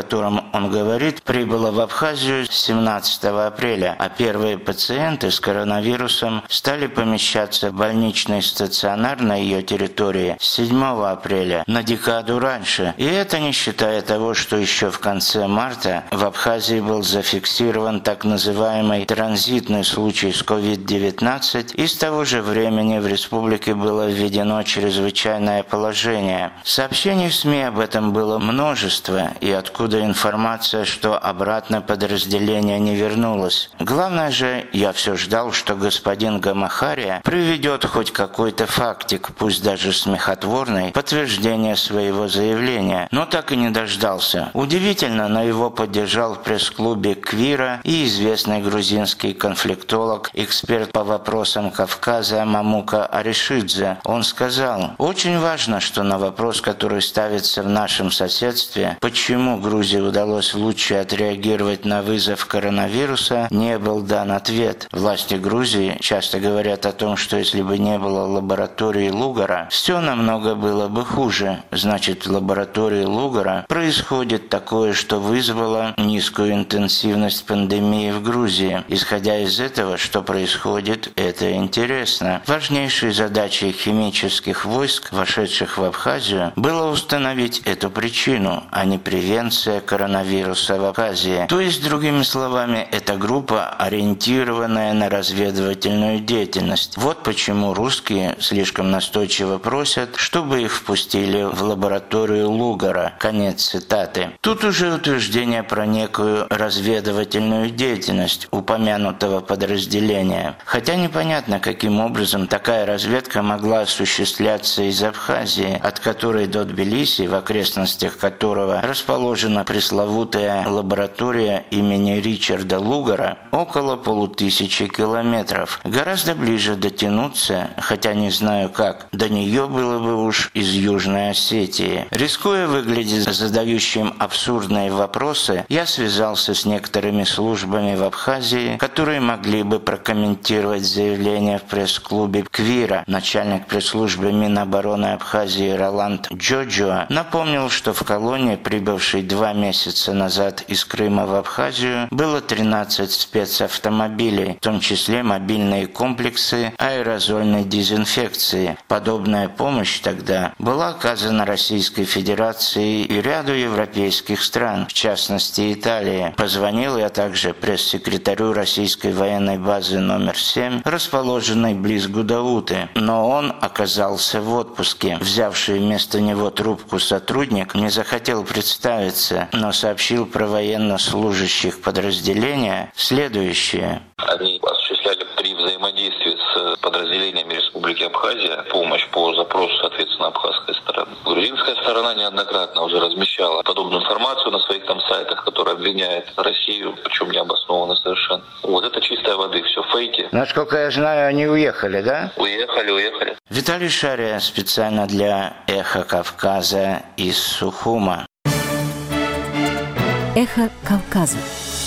котором он говорит, прибыла в Абхазию 17 апреля, а первые пациенты с коронавирусом стали помещаться в больничный стационар на ее территории 7 апреля, на декаду раньше. И это не считая того, что еще в конце марта в Абхазии был зафиксирован так называемый транзитный случай с COVID-19, и с того же времени в республике было введено чрезвычайное положение. Сообщений в СМИ об этом было множество, и откуда информация, что обратно подразделение не вернулось. Главное же, я все ждал, что господин Гамахария приведет хоть какой-то фактик, пусть даже смехотворный, подтверждение своего заявления, но так и не дождался. Удивительно, но его поддержал в пресс-клубе Квира и известный грузинский конфликтолог, эксперт по вопросам Кавказа Мамука Аришидзе. Он сказал: «Очень важно, что на вопрос, который ставится в нашем соседстве, почему Грузии удалось лучше отреагировать на вызов коронавируса, не был дан ответ. Власти Грузии часто говорят о том, что если бы не было лаборатории Лугара, все намного было бы хуже. Значит, в лаборатории Лугара происходит такое, что вызвало низкую интенсивность пандемии в Грузии. Исходя из этого, что происходит, это интересно. Важнейшей задачей химических войск, вошедших в Абхазию, было установить эту причину, а не превенция коронавируса в Абхазии. То есть, другими словами, эта группа, ориентированная на разведывательную деятельность. Вот почему русские слишком настойчиво просят, чтобы их впустили в лабораторию Лугара». Конец цитаты. Тут уже утверждение про некую разведывательную деятельность упомянутого подразделения. Хотя непонятно, каким образом такая разведка могла осуществляться из Абхазии, от которой до Тбилиси, в окрестностях которого расположена пресловутая лаборатория имени Ричарда Лугара, около 1500 километров. Гораздо ближе дотянуться, хотя не знаю как, до нее было бы уж из Южной Осетии. Рискуя выглядеть задающим абсурдные вопросы, я связался с некоторыми службами в Абхазии, которые могли бы прокомментировать заявление в пресс-клубе Квира. Начальник пресс-службы Минобороны Абхазии Роланд Джоджо напомнил, что в колонии, прибывшей 2 месяца назад из Крыма в Абхазию, было 13 спецавтомобилей, в том числе мобильные комплексы аэрозольной дезинфекции. Подобная помощь тогда была оказана Российской Федерацией и ряду европейских стран, в частности Италии. Позвонил я также пресс-секретарю российской военной базы номер 7, расположенной близ Гудауты, но он оказался в отпуске. Взявший вместо него трубку сотрудник не захотел представиться, но сообщил про военнослужащих подразделения следующее. Они осуществляли при взаимодействии с подразделениями Республики Абхазия помощь по запросу, соответственно, абхазской стороны. Грузинская сторона неоднократно уже размещала подобную информацию на своих там сайтах, которая обвиняет Россию, причем не обоснованно совершенно. Вот это чистая воды, все фейки. Насколько я знаю, они уехали, да? Уехали. Виталий Шария специально для «Эхо Кавказа» из Сухума. «Эхо Кавказа».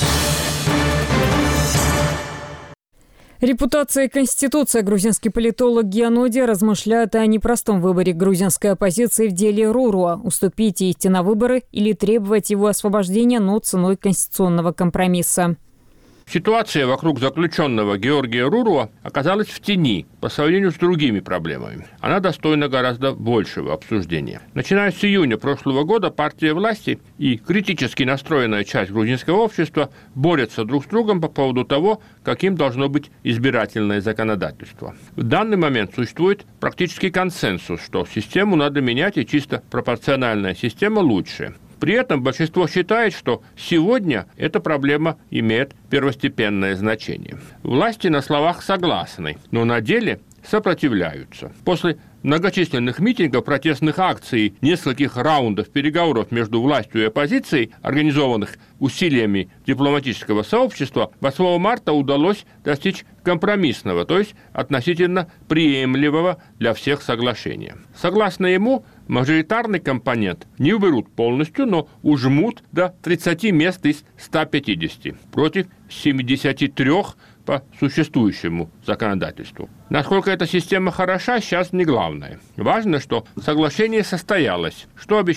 Репутация и конституция. Грузинский политолог Гианоди размышляет о непростом выборе грузинской оппозиции в деле Руруа – уступить и идти на выборы или требовать его освобождения, но ценой конституционного компромисса. Ситуация вокруг заключенного Георгия Руруа оказалась в тени по сравнению с другими проблемами. Она достойна гораздо большего обсуждения. Начиная с июня прошлого года партия власти и критически настроенная часть грузинского общества борются друг с другом по поводу того, каким должно быть избирательное законодательство. В данный момент существует практически консенсус, что систему надо менять, и чисто пропорциональная система лучше. При этом большинство считает, что сегодня эта проблема имеет первостепенное значение. Власти на словах согласны, но на деле сопротивляются. После многочисленных митингов, протестных акций, нескольких раундов переговоров между властью и оппозицией, организованных усилиями дипломатического сообщества, 8 марта удалось достичь компромиссного, то есть относительно приемлемого для всех соглашения. Согласно ему, мажоритарный компонент не уберут полностью, но ужмут до 30 мест из 150 против 73 по существующему законодательству. Насколько эта система хороша, сейчас не главное. Важно, что соглашение состоялось, что обещает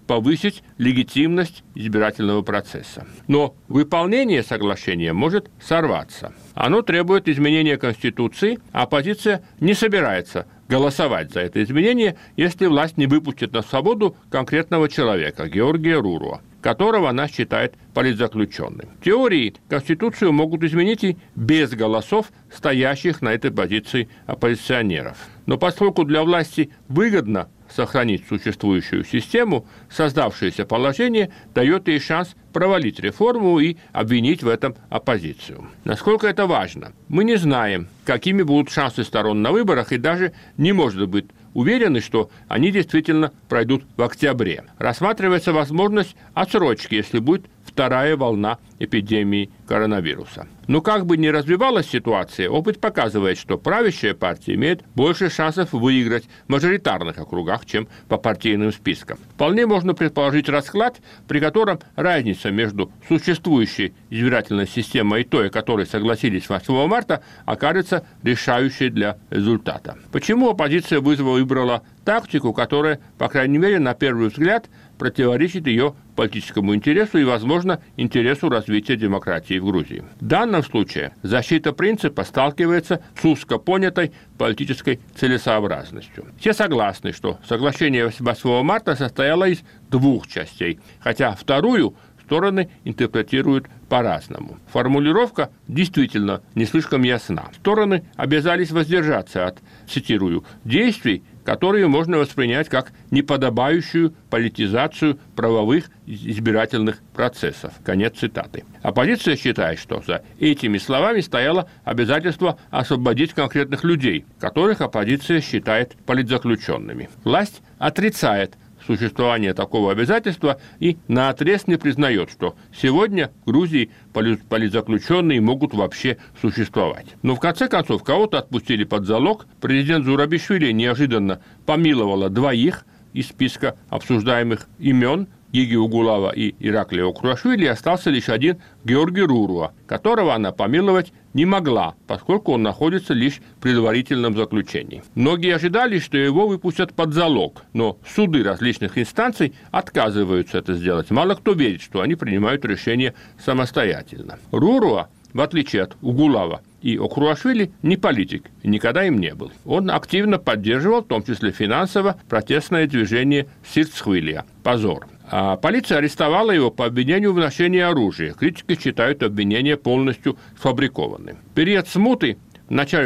повысить легитимность избирательного процесса. Но выполнение соглашения может сорваться. Оно требует изменения Конституции, а оппозиция не собирается голосовать за это изменение, если власть не выпустит на свободу конкретного человека, Георгия Руруа, которого она считает политзаключенным. В теории Конституцию могут изменить и без голосов стоящих на этой позиции оппозиционеров. Но поскольку для власти выгодно сохранить существующую систему, создавшееся положение дает ей шанс провалить реформу и обвинить в этом оппозицию. Насколько это важно? Мы не знаем, какими будут шансы сторон на выборах, и даже не может быть уверены, что они действительно пройдут в октябре. Рассматривается возможность отсрочки, если будет вторая волна эпидемии коронавируса. Но как бы ни развивалась ситуация, опыт показывает, что правящая партия имеет больше шансов выиграть в мажоритарных округах, чем по партийным спискам. Вполне можно предположить расклад, при котором разница между существующей избирательной системой и той, о которой согласились 8 марта, окажется решающей для результата. Почему оппозиция выбрала тактику, которая, по крайней мере, на первый взгляд, противоречит ее политическому интересу и, возможно, интересу развития демократии в Грузии. В данном случае защита принципа сталкивается с узко понятой политической целесообразностью. Все согласны, что соглашение 8 марта состояло из двух частей, хотя вторую стороны интерпретируют по-разному. Формулировка действительно не слишком ясна. Стороны обязались воздержаться от, цитирую, «действий, которые можно воспринять как неподобающую политизацию правовых избирательных процессов». Конец цитаты. Оппозиция считает, что за этими словами стояло обязательство освободить конкретных людей, которых оппозиция считает политзаключенными. Власть отрицает существование такого обязательства и наотрез не признает, что сегодня в Грузии политзаключенные могут вообще существовать. Но в конце концов кого-то отпустили под залог. Президент Зурабишвили неожиданно помиловала двоих из списка обсуждаемых имен, Гиги Угулава и Ираклия Окруашвили, остался лишь один Георгий Руруа, которого она помиловать не могла, поскольку он находится лишь в предварительном заключении. Многие ожидали, что его выпустят под залог, но суды различных инстанций отказываются это сделать. Мало кто верит, что они принимают решение самостоятельно. Руруа, в отличие от Угулава и Окруашвили, не политик и никогда им не был. Он активно поддерживал, в том числе финансово, протестное движение Сирцхвилия «Позор». А полиция арестовала его по обвинению в ношении оружия. Критики считают обвинение полностью сфабрикованным. В период смуты в начале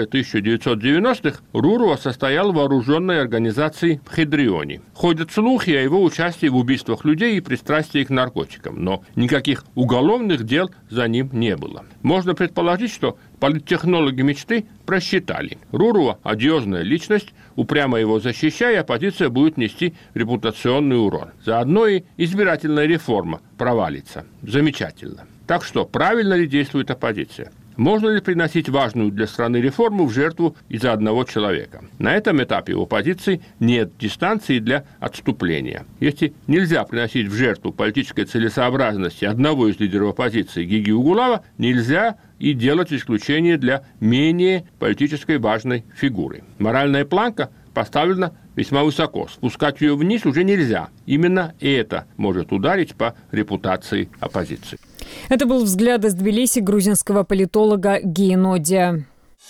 1990-х Руруа состоял в вооруженной организации в Хедрионе. Ходят слухи о его участии в убийствах людей и пристрастии к наркотикам, но никаких уголовных дел за ним не было. Можно предположить, что политтехнологи мечты просчитали. Руруа – одиозная личность, упрямо его защищая, оппозиция будет нести репутационный урон. Заодно и избирательная реформа провалится. Замечательно. Так что, правильно ли действует оппозиция? Можно ли приносить важную для страны реформу в жертву из-за одного человека? На этом этапе у оппозиции нет дистанции для отступления. Если нельзя приносить в жертву политической целесообразности одного из лидеров оппозиции Гиги Угулава, нельзя и делать исключение для менее политической важной фигуры. Моральная планка поставлена весьма высоко. Спускать ее вниз уже нельзя. Именно это может ударить по репутации оппозиции. Это был взгляд из Тбилиси грузинского политолога Гии Нодия.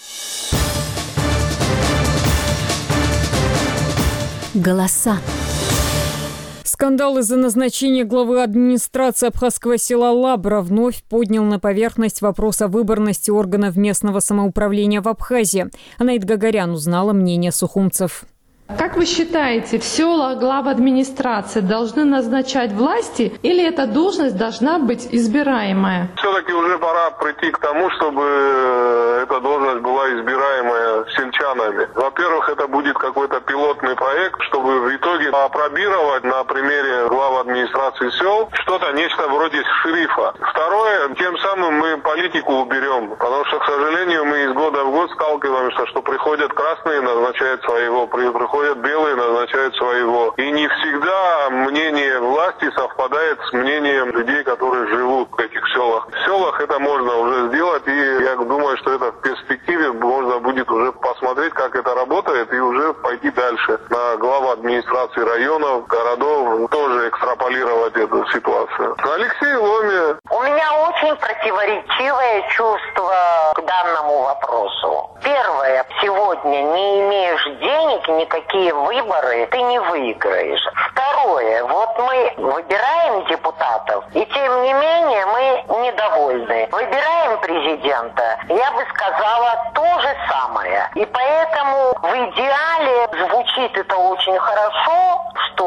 Голоса. Скандал из-за назначения главы администрации абхазского села Лабра вновь поднял на поверхность вопрос о выборности органов местного самоуправления в Абхазии. Анаит Гагарян узнала мнение сухумцев. Как вы считаете, в селах глав администрации должны назначать власти или эта должность должна быть избираемая? Все-таки уже пора прийти к тому, чтобы эта должность была избираемая сельчанами. Во-первых, это будет какой-то пилотный проект, чтобы в итоге опробировать на примере глав администрации сел что-то, нечто вроде шерифа. Второе, тем самым мы политику уберем, потому что, к сожалению, мы из года в год сталкиваемся, что приходят красные, назначают своего, приходят белые, назначают своего. И не всегда мнение власти совпадает с мнением людей, которые живут в этих селах. В селах это можно уже сделать, и я думаю, что это в перспективе можно будет уже посмотреть, как это работает, и уже пойти дальше на глав администрации районов, городов, тоже экстраполировать эту ситуацию. Алексей Ломи. У меня очень противоречивое чувство к данному вопросу. Первое, сегодня не имеешь денег, никакие выборы ты не выиграешь. Второе, вот мы выбираем депутатов, и тем не менее мы недовольны. Выбираем президента, я бы сказала то же самое. И поэтому в идеале звучит это очень хорошо,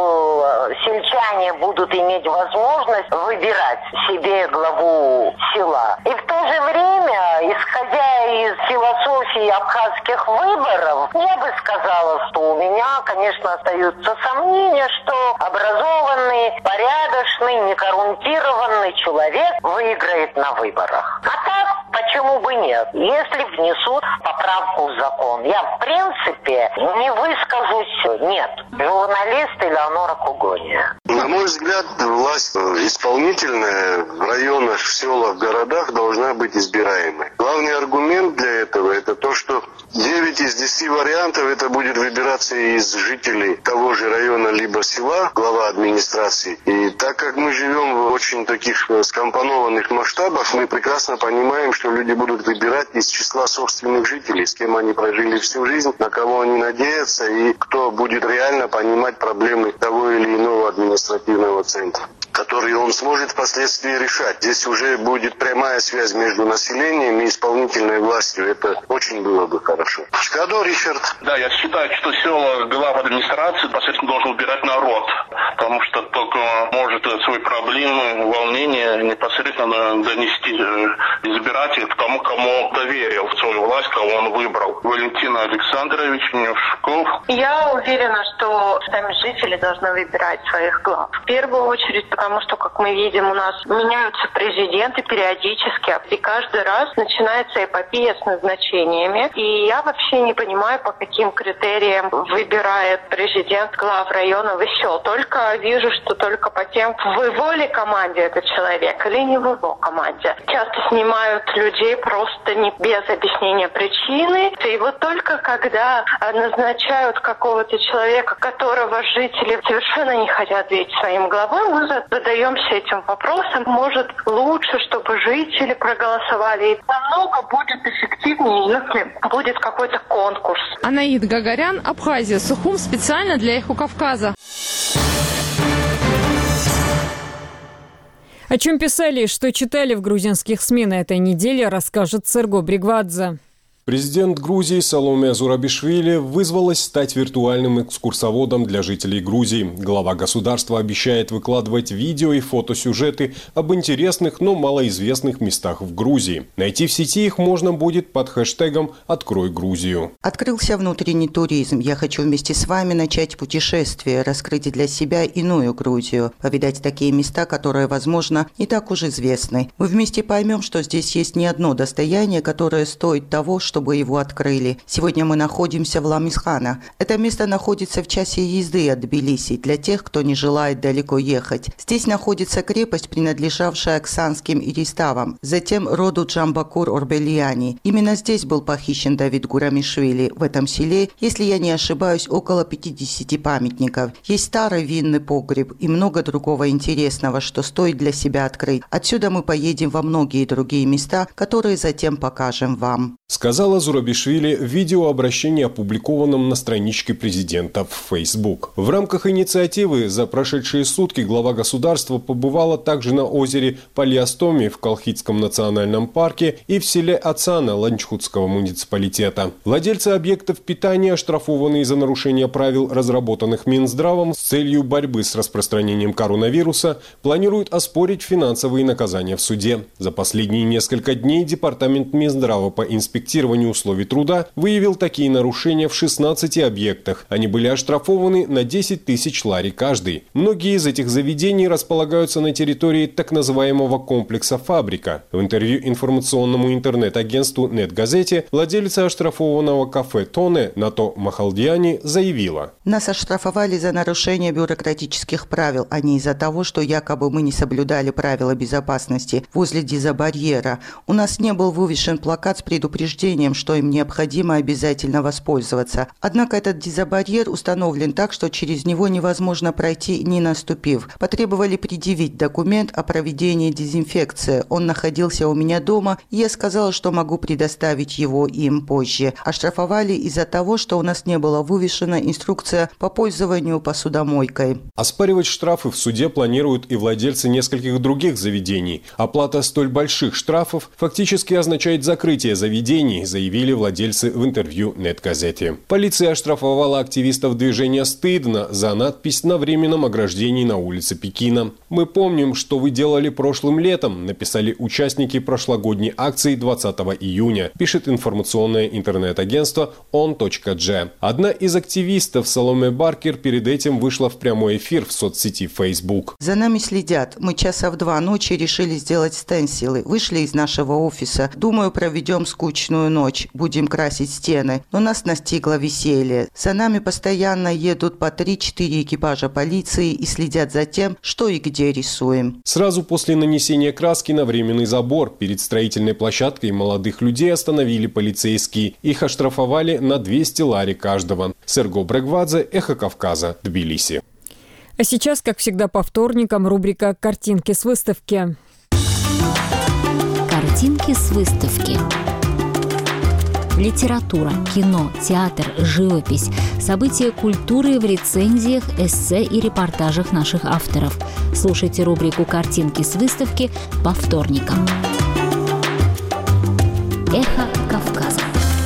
что сельчане будут иметь возможность выбирать себе главу села. И в то же время, исходя из философии абхазских выборов, я бы сказала, что у меня, конечно, остаются сомнения, что образованный, порядочный, некоррумпированный человек выиграет на выборах. А так, почему бы нет? Если внесут поправку в закон. Я, в принципе, не выскажусь «нет». Журналист Элеонора Кугония. На мой взгляд, власть исполнительная в районах, в селах, в городах должна быть избираемой. Главный аргумент для этого – это то, что 9 из 10 вариантов это будет выбираться из жителей того же района либо села, глава администрации. И так как мы живем в очень таких скомпонованных масштабах, мы прекрасно понимаем, что люди будут выбирать из числа собственных жителей, с кем они прожили всю жизнь, на кого они надеются и кто будет реально понимать проблемы того или иного административного центра, которые он сможет впоследствии решать. Здесь уже будет прямая связь между населением и исполнительной властью. Это очень было бы хорошо. Шкадо, Ричард. Да, я считаю, что села глав администрации непосредственно должен убирать народ, потому что только может свои проблемы, волнения непосредственно донести избиратель к тому, кому доверил в свою власть, кого он выбрал. Валентин Александрович Нюшков. Я уверена, что сами жители должны выбирать своих глав. В первую очередь, потому что, как мы видим, у нас меняются президенты периодически, и каждый раз начинается эпопея с назначениями. И я вообще не понимаю, по каким критериям выбирает президент глав районов и сел. Только вижу, что только по тем, в его ли команде этот человек или не в его команде. Часто снимают людей просто не без объяснения причины. И вот только когда назначают какого-то человека, которого жители совершенно не хотят видеть своим главам, мы задаемся этим вопросом. Может, лучше, чтобы жители проголосовали. И намного будет эффективнее, если будет какой-то конкурс. Анаид Гагарян, Абхазия, Сухум, специально для Эхо Кавказа. О чем писали и что читали в грузинских СМИ на этой неделе, расскажет Серго Бригвадзе. Президент Грузии Саломе Зурабишвили вызвалась стать виртуальным экскурсоводом для жителей Грузии. Глава государства обещает выкладывать видео и фотосюжеты об интересных, но малоизвестных местах в Грузии. Найти в сети их можно будет под хэштегом «Открой Грузию». Открылся внутренний туризм. Я хочу вместе с вами начать путешествие, раскрыть для себя иную Грузию, повидать такие места, которые, возможно, не так уж известны. Мы вместе поймем, что здесь есть не одно достояние, которое стоит того, чтобы его открыли. Сегодня мы находимся в Ламисхана. Это место находится в часе езды от Тбилиси для тех, кто не желает далеко ехать. Здесь находится крепость, принадлежавшая ксанским ириставам, затем роду Джамбакур-Орбелиани. Именно здесь был похищен Давид Гурамишвили. В этом селе, если я не ошибаюсь, около 50 памятников. Есть старый винный погреб и много другого интересного, что стоит для себя открыть. Отсюда мы поедем во многие другие места, которые затем покажем вам. Сказала Зурабишвили в видеообращении, опубликованном на страничке президента в Facebook. В рамках инициативы за прошедшие сутки глава государства побывала также на озере Палиастоми в Колхидском национальном парке и в селе Ацана Ланчхутского муниципалитета. Владельцы объектов питания, оштрафованные за нарушение правил, разработанных Минздравом с целью борьбы с распространением коронавируса, планируют оспорить финансовые наказания в суде. За последние несколько дней департамент Минздрава по инспектированию условий труда выявил такие нарушения в 16 объектах. Они были оштрафованы на 10 тысяч лари каждый. Многие из этих заведений располагаются на территории так называемого комплекса «Фабрика». В интервью информационному интернет-агентству «Нет-газете» владелица оштрафованного кафе «Тоне» Нато Махалдиани заявила: «Нас оштрафовали за нарушение бюрократических правил, а не из-за того, что якобы мы не соблюдали правила безопасности возле дизобарьера. У нас не был вывешен плакат с предупреждением предупреждением, что им необходимо обязательно воспользоваться. Однако этот дезобарьер установлен так, что через него невозможно пройти, не наступив. Потребовали предъявить документ о проведении дезинфекции. Он находился у меня дома, и я сказала, что могу предоставить его им позже. Оштрафовали из-за того, что у нас не была вывешена инструкция по пользованию посудомойкой. Оспаривать штрафы в суде планируют и владельцы нескольких других заведений. Оплата столь больших штрафов фактически означает закрытие заведений, заявили владельцы в интервью «Нет-газете». Полиция оштрафовала активистов движения «Стыдно» за надпись на временном ограждении на улице Пекина. «Мы помним, что вы делали прошлым летом», написали участники прошлогодней акции 20 июня, пишет информационное интернет-агентство on.g. Одна из активистов, Саломе Баркер, перед этим вышла в прямой эфир в соцсети Facebook. За нами следят. Мы часа в 2 ночи решили сделать стенсилы. Вышли из нашего офиса. Думаю, проведем скучную ночь. Будем красить стены. Но нас настигло веселье. За нами постоянно едут по 3-4 экипажа полиции и следят за тем, что и где рисуем. Сразу после нанесения краски на временный забор перед строительной площадкой молодых людей остановили полицейские. Их оштрафовали на 200 лари каждого. Серго Брегвадзе, Эхо Кавказа, Тбилиси. А сейчас, как всегда по вторникам, рубрика «Картинки с выставки». Картинки с выставки. Литература, кино, театр, живопись, события культуры в рецензиях, эссе и репортажах наших авторов. Слушайте рубрику «Картинки с выставки» по вторникам. Эхо Кавказа.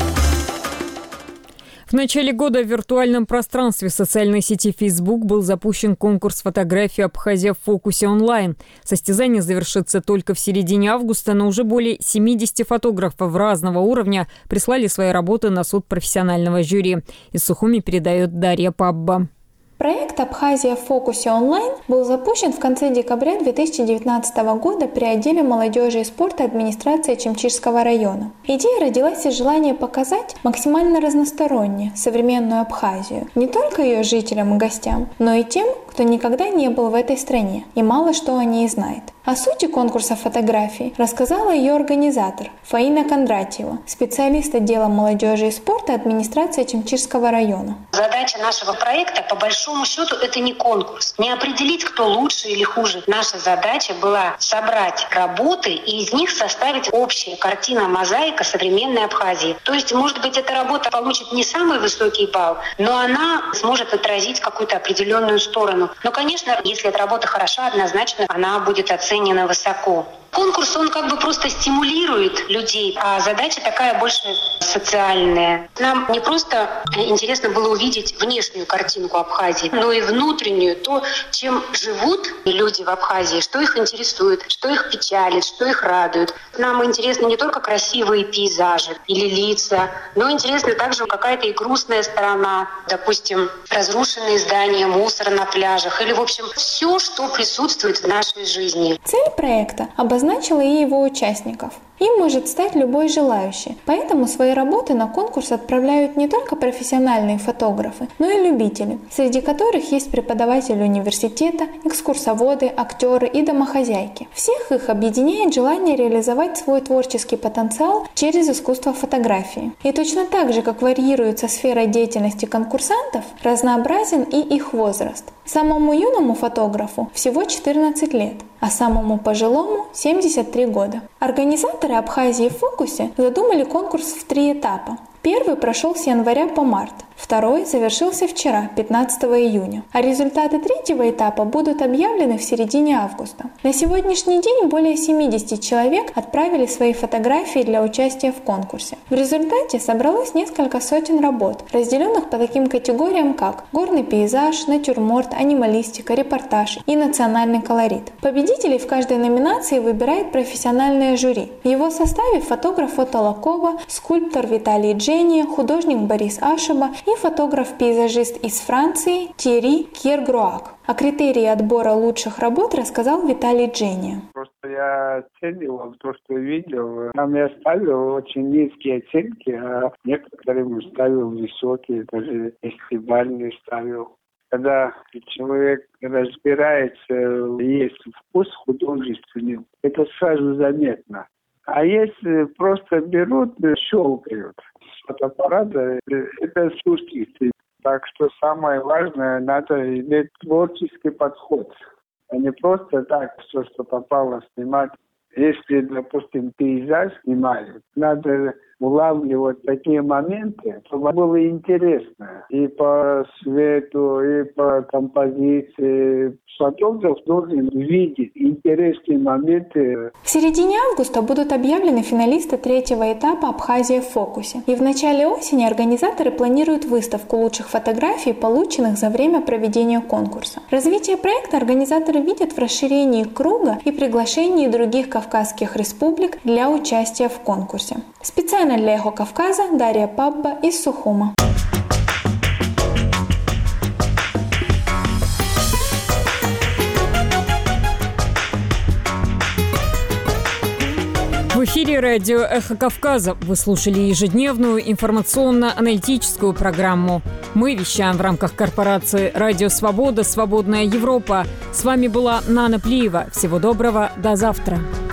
В начале года в виртуальном пространстве социальной сети Facebook был запущен конкурс фотографий «Абхазия в фокусе онлайн». Состязание завершится только в середине августа, но уже более 70 фотографов разного уровня прислали свои работы на суд профессионального жюри. Из Сухуми передает Дарья Пабба. Проект «Абхазия в фокусе онлайн» был запущен в конце декабря 2019 года при отделе молодежи и спорта администрации Чимчишского района. Идея родилась из желания показать максимально разносторонне современную Абхазию не только ее жителям и гостям, но и тем, кто никогда не был в этой стране и мало что о ней знает. О сути конкурса фотографий рассказала ее организатор Фаина Кондратьева, специалист отдела молодежи и спорта администрации Чимчишского района. Задача нашего проекта, по большому счету, это не конкурс, не определить, кто лучше или хуже. Наша задача была собрать работы и из них составить общая картина-мозаика современной Абхазии. То есть, может быть, эта работа получит не самый высокий балл, но она сможет отразить какую-то определенную сторону. Но, конечно, если эта работа хороша, однозначно она будет оценена высоко. Конкурс, он как бы просто стимулирует людей, а задача такая больше социальная. Нам не просто интересно было увидеть внешнюю картинку Абхазии, но и внутреннюю, то, чем живут люди в Абхазии, что их интересует, что их печалит, что их радует. Нам интересны не только красивые пейзажи или лица, но интересна также какая-то и грустная сторона, допустим, разрушенные здания, мусор на пляжах или, в общем, все, что присутствует в нашей жизни. Цель проекта обозначила и его участников. Им может стать любой желающий, поэтому свои работы на конкурс отправляют не только профессиональные фотографы, но и любители, среди которых есть преподаватели университета, экскурсоводы, актеры и домохозяйки. Всех их объединяет желание реализовать свой творческий потенциал через искусство фотографии. И точно так же, как варьируется сфера деятельности конкурсантов, разнообразен и их возраст. Самому юному фотографу всего 14 лет, а самому пожилому 73 года. Организаторы Абхазии в фокусе задумали конкурс в 3 этапа. Первый прошел с января по март, второй завершился вчера, 15 июня, а результаты третьего этапа будут объявлены в середине августа. На сегодняшний день более 70 человек отправили свои фотографии для участия в конкурсе. В результате собралось несколько сотен работ, разделенных по таким категориям, как горный пейзаж, натюрморт, анималистика, репортаж и национальный колорит. Победителей в каждой номинации выбирает профессиональное жюри. В его составе фотограф Отто Лакова, скульптор Виталий Джей, художник Борис Ашеба и фотограф-пейзажист из Франции Тьерри Кьергруак. О критерии отбора лучших работ рассказал Виталий Джения. Просто я оценивал то, что видел. Нам я ставил очень низкие оценки, а некоторым ставил высокие, даже десятибалльные ставил. Когда человек разбирается, есть вкус художественный, это сразу заметно. А если просто берут, щелкают с фотоаппарата, это сущности. Так что самое важное, надо иметь творческий подход. А не просто так, все, что попало, снимать. Если, допустим, пейзаж снимают, надо улавливать такие моменты, чтобы было интересно и по свету, и по композиции. Фотограф должен видеть интересные моменты. В середине августа будут объявлены финалисты третьего этапа «Абхазия в фокусе». И в начале осени организаторы планируют выставку лучших фотографий, полученных за время проведения конкурса. Развитие проекта организаторы видят в расширении круга и приглашении других кавказских республик для участия в конкурсе. Специально для «Эхо Кавказа» Дарья Пабба из Сухума. В эфире радио «Эхо Кавказа». Вы слушали ежедневную информационно-аналитическую программу. Мы вещаем в рамках корпорации «Радио Свобода. Свободная Европа». С вами была Нана Плиева. Всего доброго. До завтра.